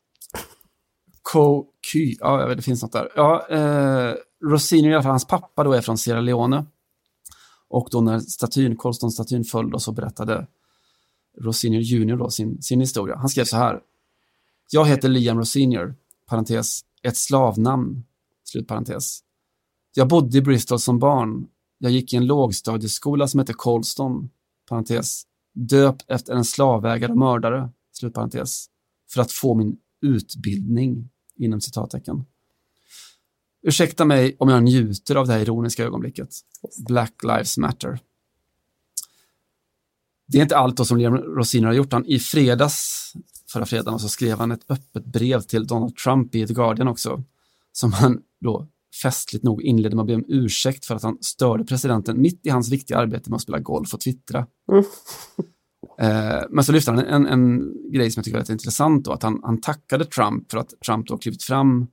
Cocu, ja, jag vet, det finns något där. Ja, eh, Rossini, i alla fall hans pappa då är från Sierra Leone. Och då när statyn, Colston-statyn föll då, så berättade Rossini junior då sin, sin historia. Han skrev så här: jag heter Liam Rossini, parentes, ett slavnamn, slutparentes. Jag bodde i Bristol som barn. Jag gick i en lågstadieskola som heter Colston, parentes, döpt efter en slavägare och mördare, slutparentes, för att få min utbildning, inom citattecken. Ursäkta mig om jag njuter av det här ironiska ögonblicket. Black Lives Matter. Det är inte allt då som Liam Rossini har gjort. Han i fredags, förra fredagen, så skrev han ett öppet brev till Donald Trump i The Guardian också, som han då festligt nog inledde med att be om ursäkt för att han störde presidenten mitt i hans viktiga arbete med att spela golf och twittra. Mm. Eh, men så lyfter han en, en, en grej som jag tycker är intressant då, att han, han tackade Trump för att Trump då klivit fram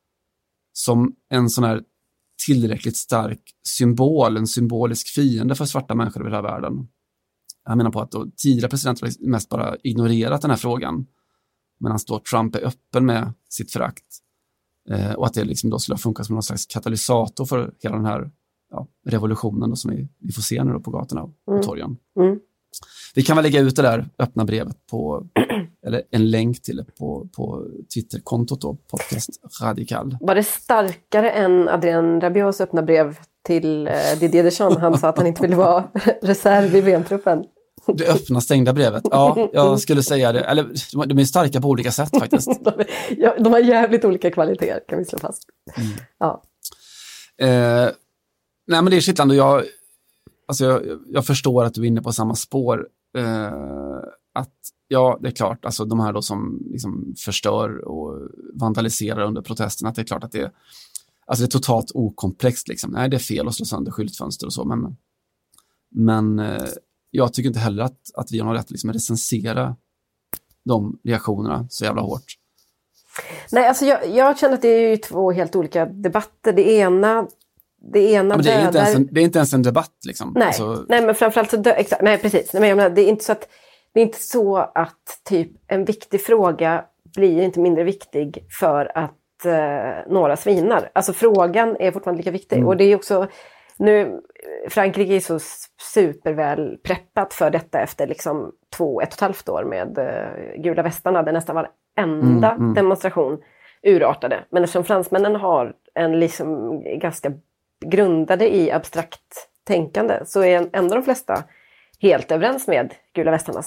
som en sån här tillräckligt stark symbol, en symbolisk fiende för svarta människor över hela världen. Jag menar på att då tidigare presidenter har mest bara ignorerat den här frågan, medan då Trump är öppen med sitt förakt. Eh, och att det liksom då skulle funka som någon slags katalysator för hela den här ja, revolutionen då, som vi, vi får se nu då på gatorna och mm. torgen. Mm. Vi kan väl lägga ut det där öppna brevet på, eller en länk till det på, på Twitterkontot då, Podcast Radikal. Var det starkare än Adrien Rabios öppna brev till eh, Didier Deschamps? Han sa att han inte ville vara reserv i V M-truppen. Det öppna stängda brevet. Ja, jag skulle säga det. Eller de är starka på olika sätt faktiskt. de, ja, de har jävligt olika kvaliteter, kan vi slå fast. Mm. Ja. Eh, nej men det är kittlande. Jag, alltså jag, jag förstår att du är inne på samma spår. Eh, att ja, det är klart. Alltså de här då som liksom förstör och vandaliserar under protesterna. Att det är klart att det är, alltså det är totalt okomplext liksom. Nej, det är fel att slå sönder skyltfönster och så. Men, men eh, jag tycker inte heller att, att vi har någon rätt att liksom recensera de reaktionerna så jävla hårt. Nej, alltså jag, jag känner att det är ju två helt olika debatter. Det ena, det ena ja, det, är inte dödar... ens en, det är inte ens en debatt liksom. Nej, alltså... nej men framförallt så dö... exakt, nej precis. Nej, men jag menar, det är inte så att det är inte så att typ en viktig fråga blir inte mindre viktig för att eh, några svinar. Alltså frågan är fortfarande lika viktig. Mm. Och det är också nu, Frankrike är så superväl preppat för detta efter liksom två, ett och ett halvt år med uh, gula västarna där nästan varenda mm, mm. demonstration urartade. Men eftersom fransmännen har en liksom ganska grundade i abstrakt tänkande så är ändå de flesta helt överens med gula västarnas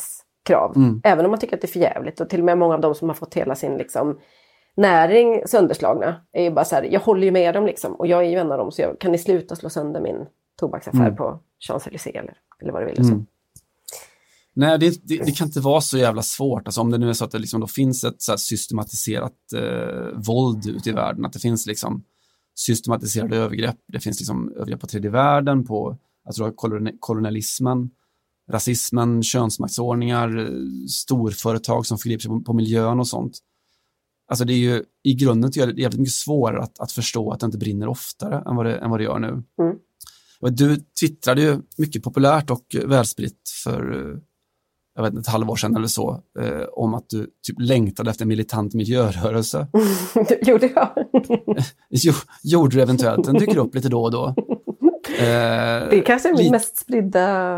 krav. Mm. Även om man tycker att det är för jävligt. Och till och med många av dem som har fått hela sin liksom, näring sönderslagna är ju bara så här, jag håller ju med dem liksom. Och jag är ju en av dem, så jag, kan ni sluta slå sönder min tobaksaffär mm. på Champs-Élysées eller, eller vad det vill. Mm. Nej, det, det, det kan inte vara så jävla svårt. Alltså, om det nu är så att det liksom då finns ett så här systematiserat eh, våld ute i världen, att det finns liksom systematiserade övergrepp. Det finns liksom övergrepp på tredje världen, på jag tror, kolon- kolonialismen, rasismen, könsmaktsordningar, storföretag som förgriper sig på, på miljön och sånt. Alltså det är ju i grunden det är jävligt mycket svårare att, att förstå att det inte brinner oftare än vad det, än vad det gör nu. Mm. Och du twittrade ju mycket populärt och välspritt för jag vet inte, ett halvår sedan eller så, eh, om att du typ längtade efter militant miljörörelse. Gjorde jag? jo, gjorde du eventuellt. Den dyker upp lite då och då. Eh, det kanske är min li- mest spridda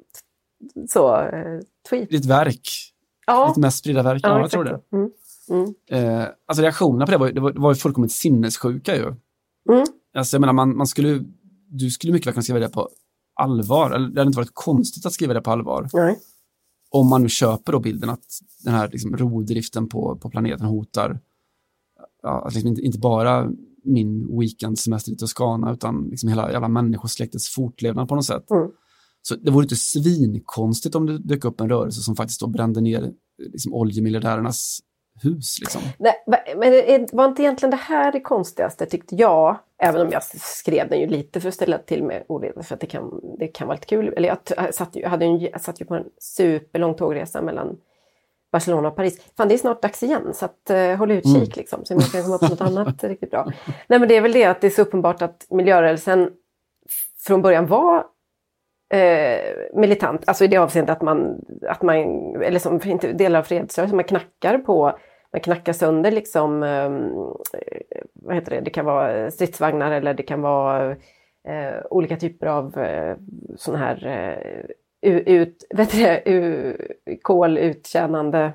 så, eh, tweet. Ditt verk. Ja. Ditt mest spridda verk. Ja, ja jag tror det. Mm. Mm. Eh, alltså reaktionerna på det var, det var, det var ju fullkomligt sinnessjuka ju. Mm. Alltså jag menar, man, man skulle, du skulle mycket väl kunna skriva det på allvar. Eller det hade inte varit konstigt att skriva det på allvar. Nej. Om man nu köper då bilden att den här liksom rovdriften på, på planeten hotar ja, att liksom inte, inte bara min weekendsemester i Toscana utan liksom hela jävla människosläktets fortlevnad på något sätt. Mm. Så det vore inte svinkonstigt om det dök upp en rörelse som faktiskt då brände ner liksom oljemiljardärernas hus. Liksom. Nej, men det var inte egentligen det här det konstigaste tyckte jag, även om jag skrev den ju lite för att ställa till med ordet, för att det kan, det kan vara lite kul. Eller jag satt ju, hade en, jag satt ju på en superlång tågresa mellan Barcelona och Paris. Fan, det är snart dags igen, så att, uh, håll utkik mm. liksom, så man kan komma på något annat riktigt bra. Nej, men det är väl det att det är så uppenbart att miljörörelsen från början var eh, militant, alltså i det avseendet att man, att man eller som inte delar av fredsrörelsen, man knackar på, man knackar sönder liksom, eh, vad heter det, det kan vara stridsvagnar eller det kan vara eh, olika typer av eh, sådana här eh, ut, vet du det, u, koluttjänande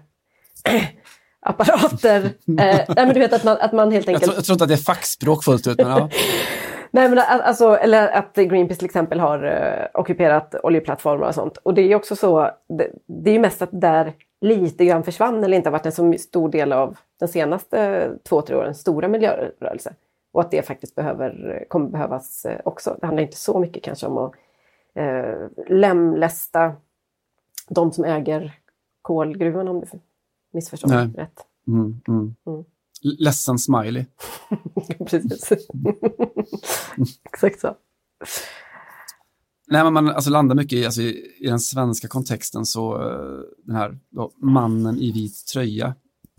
apparater. eh, nej men du vet att man, att man helt enkelt... Jag tror, jag tror inte att det är fackspråk fullt ut, men ja. Nej, men alltså, eller att Greenpeace till exempel har uh, ockuperat oljeplattformar och sånt. Och det är ju också så, det, det är ju mest att där lite grann försvann eller inte har varit en så stor del av den senaste två, tre årens stora miljörörelse. Och att det faktiskt behöver, kommer behövas uh, också. Det handlar inte så mycket kanske om att uh, lämlästa de som äger kolgruvan, om du missförstår mig rätt. Mm, mm. Mm. Ledsen smiley. Precis. Exakt så. Nej, men man alltså landar mycket i, alltså, i, i den svenska kontexten så uh, den här då, mannen i vit tröja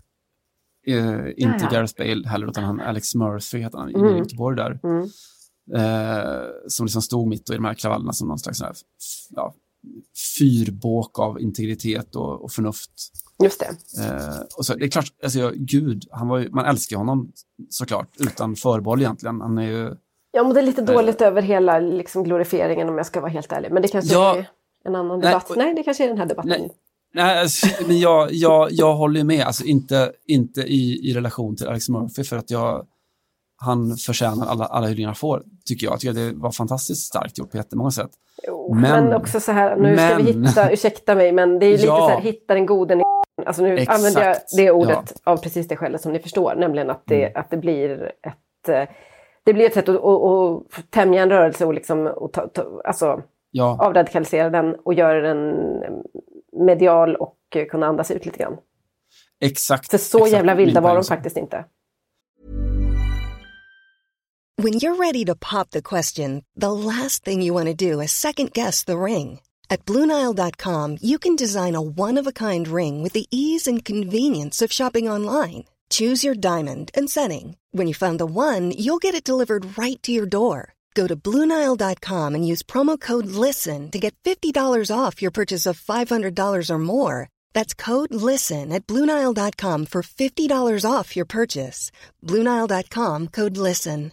uh, inte Gareth Bale heller, utan han Alex Murphy heter han mm. i Göteborg där. Mm. Uh, som liksom stod mitt i de här kravallerna som någon slags sån här, ja, fyrbåk av integritet och, och förnuft. Just det. Eh, och så, det är klart, alltså, jag, Gud, han var ju, man älskar honom såklart, utan förbehåll egentligen. Han är ju... Ja, men det är lite dåligt eh, över hela liksom, glorifieringen om jag ska vara helt ärlig. Men det kanske ja, är en annan debatt. Nej, nej, det kanske är den här debatten. Nej, nej alltså, men jag, jag, jag håller ju med. Alltså, inte, inte i, i relation till Alex Murphy, för att jag, han förtjänar alla, alla hyllningar får, tycker jag. Jag tycker det var fantastiskt starkt gjort på jättemånga sätt. Jo, men, men också så här, nu men, ska vi hitta, ursäkta mig, men det är lite ja, så här, hitta den goden i alltså nu exakt, använder jag det ordet ja. Av precis det skälet som ni förstår, nämligen att det, mm. att det blir ett det blir ett sätt att, att, att tämja en rörelse och liksom och ta, ta, alltså ja. Avradikalisera den och göra den medial och kunna andas ut lite grann. Exakt. För så exakt, jävla vilda var de faktiskt inte. When you're ready to pop the question, the last thing you want to do is second guess the ring. At Blue Nile dot com, you can design a one-of-a-kind ring with the ease and convenience of shopping online. Choose your diamond and setting. When you find the one, you'll get it delivered right to your door. Go to Blue Nile dot com and use promo code LISTEN to get fifty dollars off your purchase of five hundred dollars or more. That's code LISTEN at Blue Nile dot com for fifty dollars off your purchase. Blue Nile dot com, code LISTEN.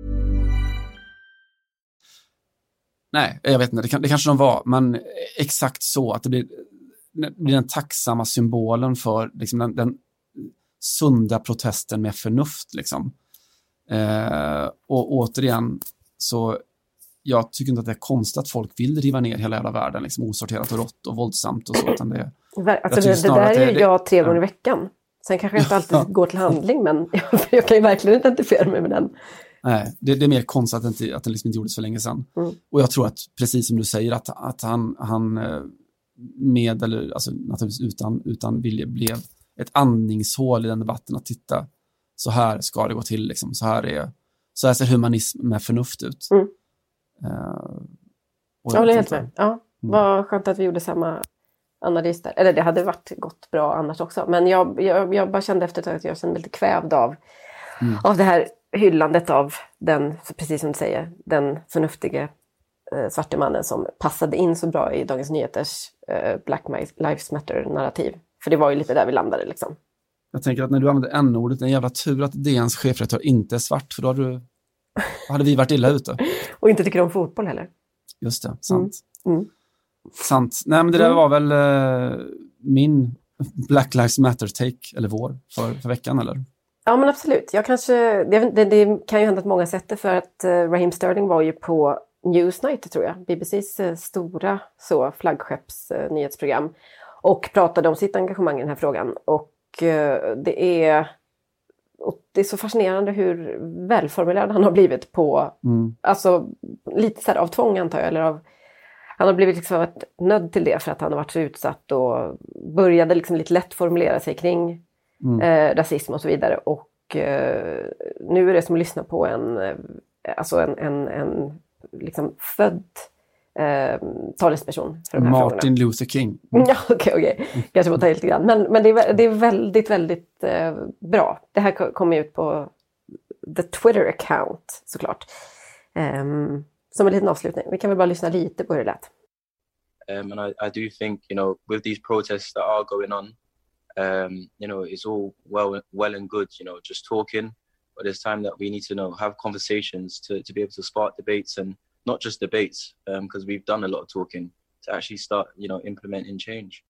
Nej, jag vet inte, det, kan, det kanske de var, men exakt så att det blir, det blir den tacksamma symbolen för liksom, den, den sunda protesten med förnuft. Liksom. Eh, och återigen, så jag tycker inte att det är konstigt att folk vill riva ner hela jävla världen liksom osorterat och rått och våldsamt och så. Utan det, alltså det, det där är ju det, jag tre gånger i veckan. Sen kanske jag inte alltid ja. går till handling, men jag, jag kan ju verkligen identifiera mig med den. Nej, det, det är mer konstigt att, inte, att den liksom inte gjordes för länge sedan. Mm. Och jag tror att, precis som du säger, att, att han, han med, eller alltså naturligtvis utan, utan vilja blev ett andningshål i den debatten att titta, så här ska det gå till, liksom. så, här är, så här ser humanism med förnuft ut. Mm. Uh, jag håller helt med. Ja, mm. Vad skönt att vi gjorde samma analys där. Eller det hade varit gått bra annars också. Men jag, jag, jag bara kände efter att jag kände mig lite kvävd av, mm. av det här hyllandet av den, precis som du säger, den förnuftige eh, svarte mannen som passade in så bra i Dagens Nyheters eh, Black Lives Matter-narrativ. För det var ju lite där vi landade liksom. Jag tänker att när du använder n-ordet, det är en jävla tur att D N:s chefredaktör inte är svart, för då hade, du, hade vi varit illa ute. Och inte tycker om fotboll heller. Just det, sant. Mm. Mm. Sant. Nej, men det där mm. var väl eh, min Black Lives Matter-take, eller vår, för, för veckan, eller? Ja, men absolut. Jag kanske, det, det, det kan ju hända att många sätter, för att uh, Raheem Sterling var ju på Newsnight, tror jag. B B C:s uh, stora så, flaggskepps uh, nyhetsprogram. Och pratade om sitt engagemang i den här frågan. Och uh, det är... Och det är så fascinerande hur välformulerad han har blivit på, mm. alltså lite så här av tvång antar jag, eller av, han har blivit liksom ett nödd till det för att han har varit så utsatt och började liksom lite lätt formulera sig kring mm. eh, rasism och så vidare. Och eh, nu är det som att lyssna på en, eh, alltså en, en, en liksom född eh, talesperson för de här Martin frågorna. Luther King. Mm. Ja, okej, okay, okej. Okay. Kanske får ta lite grann. Men, men det, är, det är väldigt, väldigt eh, bra. Det här kommer ut på the Twitter-account, såklart. Um, som en liten avslutning. Vi kan väl bara lyssna lite på hur det lät. Um, and I, I do think, you know, with these protests that are going on, um, you know, it's all well, well and good, you know, just talking. But it's time that we need to, you know, have conversations to, to be able to spark debates, and not just debates, because um, we've done a lot of talking, to actually start, you know, implementing change.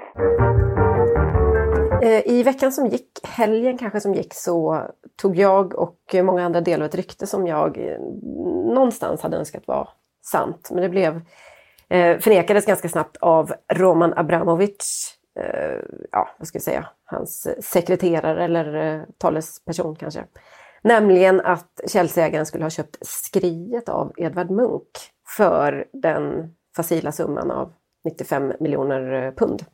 I veckan som gick, helgen kanske som gick, så tog jag och många andra del av ett rykte som jag någonstans hade önskat var sant. Men det blev eh, förnekades ganska snabbt av Roman Abramovich, eh, ja vad ska jag säga, hans sekreterare eller eh, talesperson kanske. Nämligen att Chelsea-ägaren skulle ha köpt skriet av Edvard Munch för den facila summan av nittiofem miljoner pund.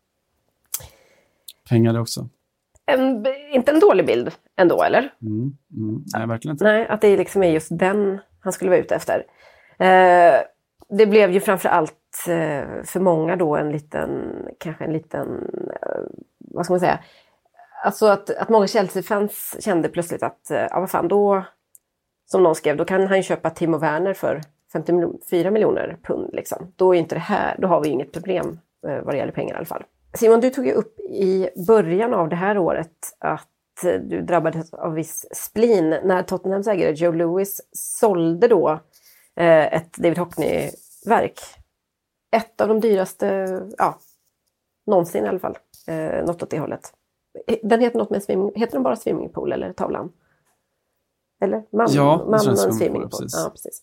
Pengar också. En, inte en dålig bild ändå, eller? Mm, mm, nej, verkligen inte. Nej, att det liksom är just den han skulle vara ute efter. Eh, det blev ju framförallt eh, för många då en liten, kanske en liten, eh, vad ska man säga? Alltså att, att många Chelsea-fans kände plötsligt att, eh, ja vad fan, då, som någon skrev, då kan han ju köpa Timo Werner för femtiofyra miljoner pund liksom. Då är inte det här, då har vi inget problem eh, vad det gäller pengar i alla fall. Simon, du tog ju upp i början av det här året att du drabbades av viss spleen när Tottenhams ägare Joe Lewis sålde då eh, ett David Hockney-verk. Ett av de dyraste, ja, någonsin i alla fall. Eh, något åt det hållet. Den heter något med swimming, heter den bara swimmingpool eller tavlan? Eller? Man, ja, man swimmingpool, swimmingpool. Precis. Ja, precis.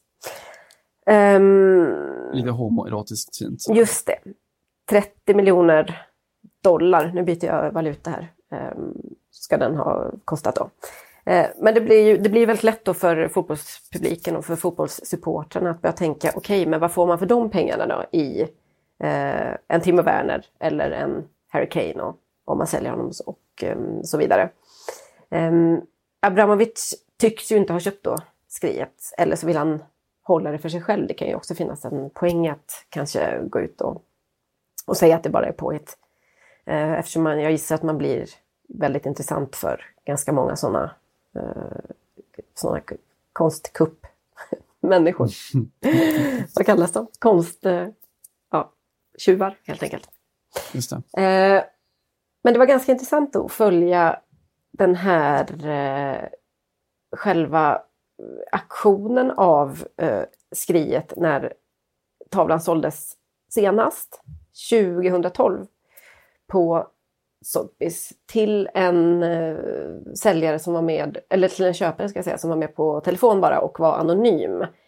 Um, Lite homoerotiskt fint. Just det. trettio miljoner dollar, nu byter jag valuta här, um, ska den ha kostat då. Uh, men det blir ju det blir väldigt lätt då för fotbollspubliken och för fotbollssupportrarna att börja tänka, okej, okay, men vad får man för de pengarna då i uh, en Timo Werner eller en Harry Kane, och, om man säljer honom och um, så vidare. Um, Abramovich tycks ju inte ha köpt då skriet, eller så vill han hålla det för sig själv. Det kan ju också finnas en poäng att kanske gå ut och, och säga att det bara är påhitt. Eh, eftersom man, jag gissar att man blir väldigt intressant för ganska många sådana eh, såna konstkupp-människor. Vad kallas de? Konst... Eh, ja, tjuvar helt enkelt. Just det. Eh, men det var ganska intressant att följa den här eh, själva aktionen av eh, skriet när tavlan såldes senast tjugohundratolv på Sotheby's till en eh, säljare som var med, eller till en köpare ska jag säga, som var med på telefon bara och var anonym.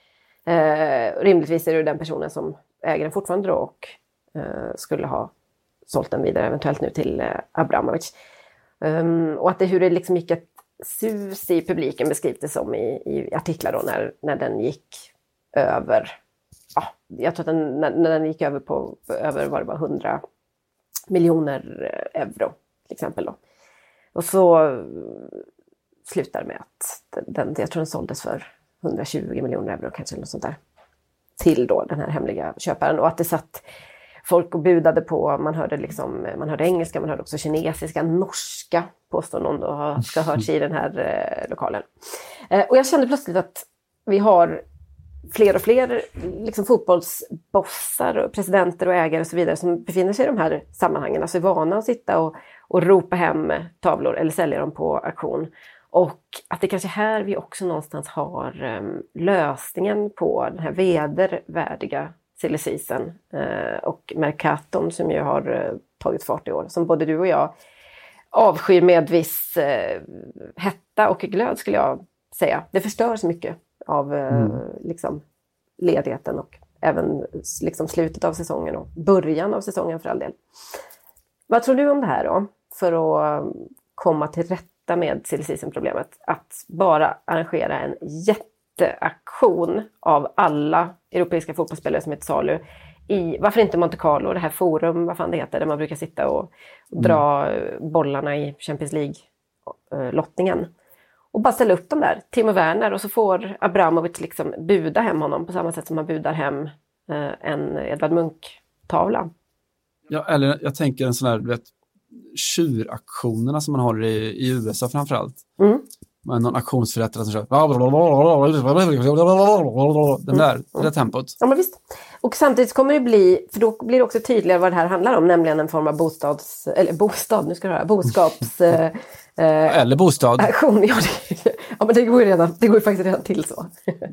Eh, rimligtvis är det den personen som äger den fortfarande då och eh, skulle ha sålt den vidare eventuellt nu till eh, Abramovich. Um, och att det hur det liksom gick ett sus i publiken beskrivs det som i, i artiklar då när, när den gick över, ja, jag tror att den, när, när den gick över på över vad det var hundra miljoner euro till exempel då. Och så slutar det med att den, jag tror den såldes för hundratjugo miljoner euro kanske eller något sånt där till då den här hemliga köparen och att det satt folk och budade på, man hörde liksom, man hörde engelska, man hörde också kinesiska, norska påstår någon då ska ha hörts i den här eh, lokalen. Eh, och jag kände plötsligt att vi har fler och fler liksom fotbollsbossar och presidenter och ägare och så vidare som befinner sig i de här sammanhangen, alltså är vana att sitta och, och ropa hem tavlor eller sälja dem på auktion. Och att det kanske här vi också någonstans har um, lösningen på den här vedervärdiga silly season eh, och Mercaton som ju har eh, tagit fart i år. Som både du och jag avskyr med viss eh, hetta och glöd skulle jag säga. Det förstör så mycket av eh, mm. liksom, ledigheten och även liksom, slutet av säsongen och början av säsongen för all del. Vad tror du om det här då? För att komma till rätta med silly season-problemet. Att bara arrangera en jätteaktion av alla europeiska fotbollsspelare som är till salu i, varför inte Monte Carlo, det här forum, vad fan det heter, där man brukar sitta och, och dra mm. bollarna i Champions League-lottningen. Och bara ställa upp dem där, Timo Werner, och så får Abramovich liksom buda hem honom på samma sätt som man budar hem eh, en Edvard Munch-tavla. Ja, eller jag tänker en sån här, du vet, tjuraktionerna som man har i, i U S A framförallt. Mm. Med någon auktionsförrättare som kör den där, mm. det där tempot. Ja, men visst. Och samtidigt kommer det bli, för då blir det också tydligare vad det här handlar om, nämligen en form av bostads, eller bostad, nu ska du höra, boskaps... eh, eller bostad. Aktion, ja, det, ja, men det går ju redan, det går ju faktiskt redan till så.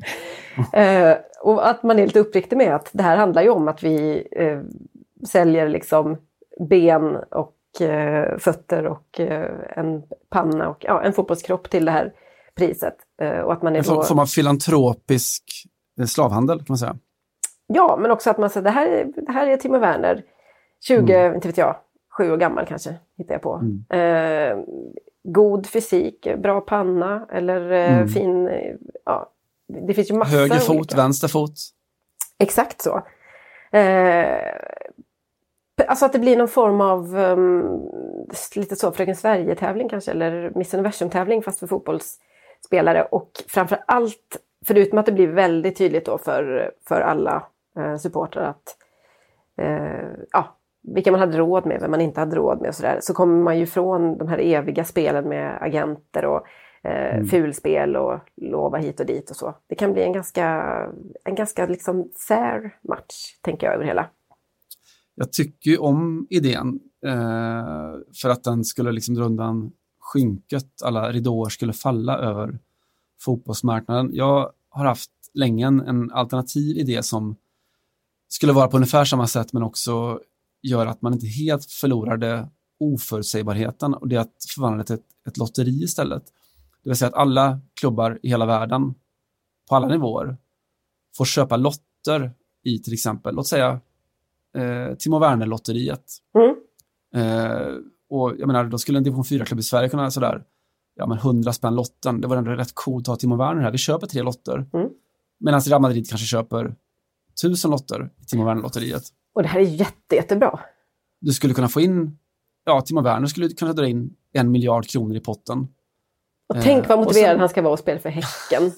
eh, och att man är lite uppriktig med att det här handlar ju om att vi eh, säljer liksom ben och eh, fötter och eh, en panna och ja, en fotbollskropp till det här priset. Eh, och att man är en då... form av filantropisk slavhandel kan man säga. Ja, men också att man säger det här är, det här är Timo Werner, tjugo, mm. inte vet jag, sju år gammal kanske, hittar jag på. Mm. Eh, god fysik, bra panna eller eh, mm. fin, ja, det finns ju massa höger fot, olika. Vänster fot. Exakt så. Eh, alltså att det blir någon form av um, lite så Fröken Sverige-tävling kanske, eller Miss Universum-tävling fast för fotbollsspelare. Och framför allt, förutom att det blir väldigt tydligt då för, för alla eh, supportrar att eh, ja, vilka man hade råd med, vem man inte hade råd med och sådär, så kommer man ju från de här eviga spelen med agenter och eh, mm. fulspel och lova hit och dit och så. Det kan bli en ganska, en ganska liksom fair match, tänker jag över hela. Jag tycker ju om idén eh, för att den skulle liksom dra undan skynket, alla ridåer skulle falla över fotbollsmarknaden. Jag har haft länge en, en alternativ idé som skulle vara på ungefär samma sätt men också gör att man inte helt förlorar det oförutsägbarheten, och det är att förvandla det till ett, ett lotteri istället. Det vill säga att alla klubbar i hela världen på alla nivåer får köpa lotter i till exempel, låt säga eh, Timo Werner-lotteriet. Mm. Eh, och jag menar, då skulle en division fyra-klubb i Sverige kunna sådär, ja men hundra spänn lotten, det var ändå rätt coolt att ha Timo Werner här, vi köper tre lotter. Mm. Medan Real Madrid kanske köper tusen lotter i Timo Werner-lotteriet. Och det här är jätte, jättebra. Du skulle kunna få in, ja, Timo Werner skulle kunna dra in en miljard kronor i potten. Och eh, tänk vad motiverad sen... han ska vara att spela för Häcken.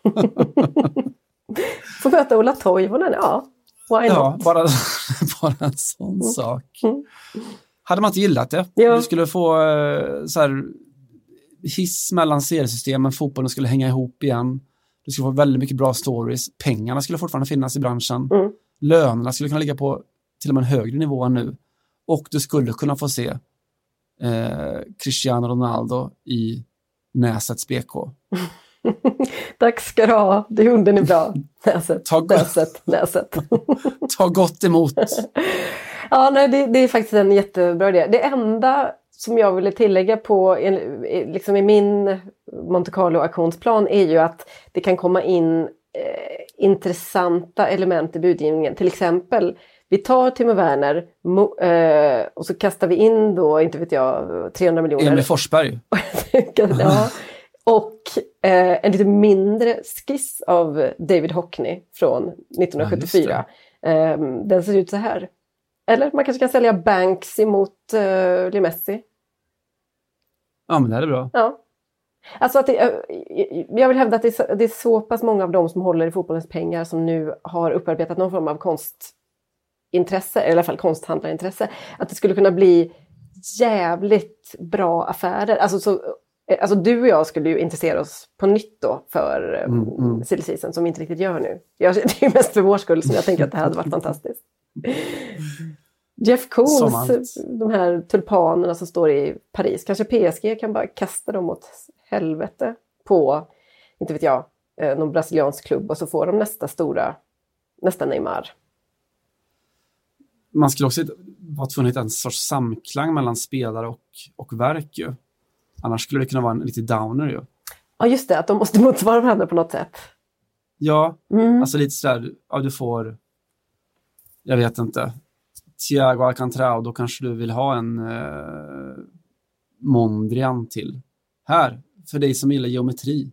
Få möta Ola Toivonen, ja. Why ja, not? bara, bara en sån mm. sak. Mm. Hade man inte gillat det? Ja. Du skulle få så här, hiss mellan seriesystemen, fotbollen skulle hänga ihop igen. Du skulle få väldigt mycket bra stories. Pengarna skulle fortfarande finnas i branschen. Mm. Lönerna skulle kunna ligga på till och med en högre nivå än nu. Och du skulle kunna få se eh, Cristiano Ronaldo i Näsets B K. Tack ska du ha. Det hunden är bra. Näset, Ta go- näset, näset. Ta gott emot. Ja, nej, det, det är faktiskt en jättebra idé. Det enda som jag ville tillägga på liksom i min Monte Carlo-auktionsplan är ju att det kan komma in eh, intressanta element i budgivningen. Till exempel, vi tar Timo Werner mo, eh, och så kastar vi in då, inte vet jag, trehundra miljoner. Emil Forsberg. Ja. Och eh, en lite mindre skiss av David Hockney från nittonhundrasjuttiofyra. Ja, eh, den ser ut så här. Eller man kanske kan sälja Banksy mot eh, Leo Messi. Ja, men det här är bra. Ja. Alltså att det, jag vill hävda att det är, det är så pass många av dem som håller i fotbollens pengar som nu har upparbetat någon form av konstintresse, eller i alla fall konsthandlarintresse, att det skulle kunna bli jävligt bra affärer. Alltså, så, alltså du och jag skulle ju intressera oss på nytt då för mm, mm. silly season, som vi inte riktigt gör nu. Jag, det är mest för vår skull som jag tänker att det här hade varit fantastiskt. Jeff Koons, de här tulpanerna som står i Paris. Kanske P S G kan bara kasta dem åt helvete på, inte vet jag, någon brasiliansk klubb och så får de nästa stora, nästa Neymar. Man skulle också vara tvungen att hitta en sorts samklang mellan spelare och, och verk ju. Annars skulle det kunna vara en lite downer ju. Ja just det, att de måste motsvara varandra på något sätt. Ja, mm. alltså lite sådär, ja du får, jag vet inte, Thiago Alcantara, och då kanske du vill ha en eh, Mondrian till. Här, för dig som gillar geometri.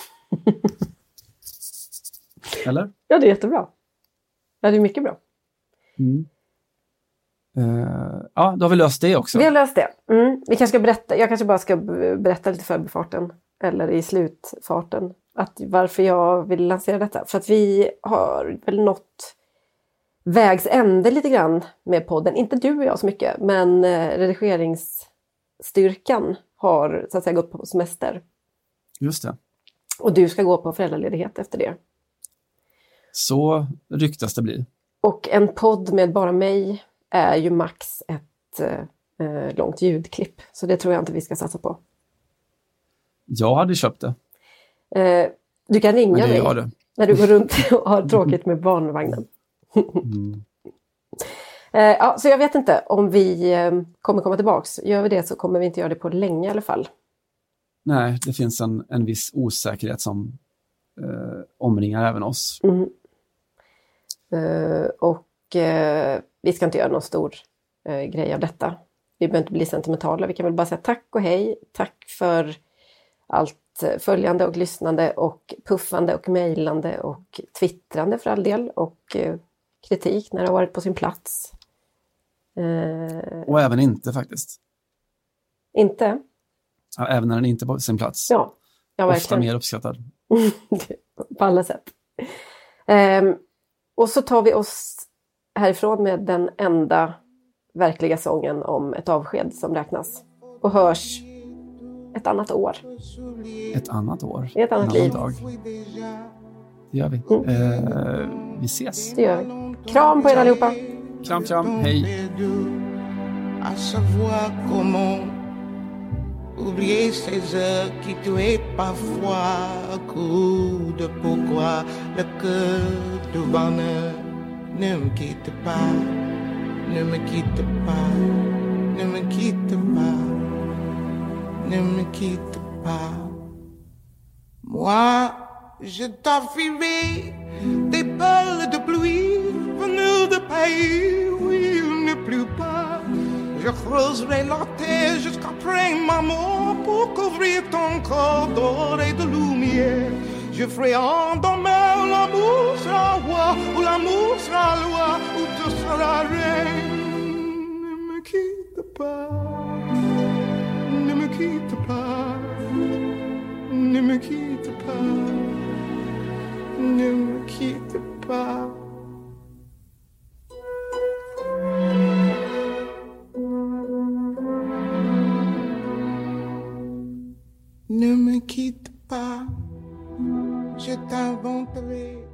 Eller? Ja, det är jättebra. Ja, det är mycket bra. Mm. Uh, ja, då har vi löst det också. Vi har löst det. Mm. Vi kanske ska berätta, jag kanske bara ska berätta lite förbifarten, eller i slutfarten, att varför jag vill lansera detta. För att vi har väl nått vägs ände lite grann med podden. Inte du och jag så mycket, men redigeringsstyrkan har så att säga gått på semester. Just det. Och du ska gå på föräldraledighet efter det. Så ryktas det bli. Och en podd med bara mig är ju max ett eh, långt ljudklipp. Så det tror jag inte vi ska satsa på. Jag hade köpt det. Eh, du kan ringa mig det. när du går runt och har tråkigt med barnvagnen. Mm. eh, ja, så jag vet inte om vi eh, kommer komma tillbaks. Gör vi det så kommer vi inte göra det på länge i alla fall. Nej, det finns en, en viss osäkerhet som eh, omringar även oss. Mm. Eh, och eh, vi ska inte göra någon stor eh, grej av detta. Vi behöver inte bli sentimentala. Vi kan väl bara säga tack och hej. Tack för allt följande och lyssnande och puffande och mejlande och twittrande för all del. Och eh, kritik när det har varit på sin plats. Eh, och även inte faktiskt. Inte? Ja, även när den inte är på sin plats. Ja, ja verkligen. Ofta mer uppskattad. På alla sätt. Eh, och så tar vi oss härifrån med den enda verkliga sången om ett avsked som räknas. Och hörs ett annat år. Ett annat år. Ett annat liv. Dag. Det gör vi. Mm. Eh, vi ses. Det gör vi. Kram på er allihopa. Kram, kram. Hej. Oublier ces heures qui tuaient parfois à coup de pourquoi le cœur du bonheur ne me quitte pas, ne me quitte pas, ne me quitte pas, ne me quitte pas. Moi, je t'offrirai des perles de pluie venues de pays où il ne pleut pas. Je creuserai la terre jusqu'après ma mort pour couvrir ton corps d'or et de lumière. Je ferai en demain l'amour sera roi, ou l'amour sera loi, ou tu seras reine. Ne me quitte pas, ne me quitte pas, ne me quitte pas, ne me quitte pas. Ne me quitte pas, je t'inventerai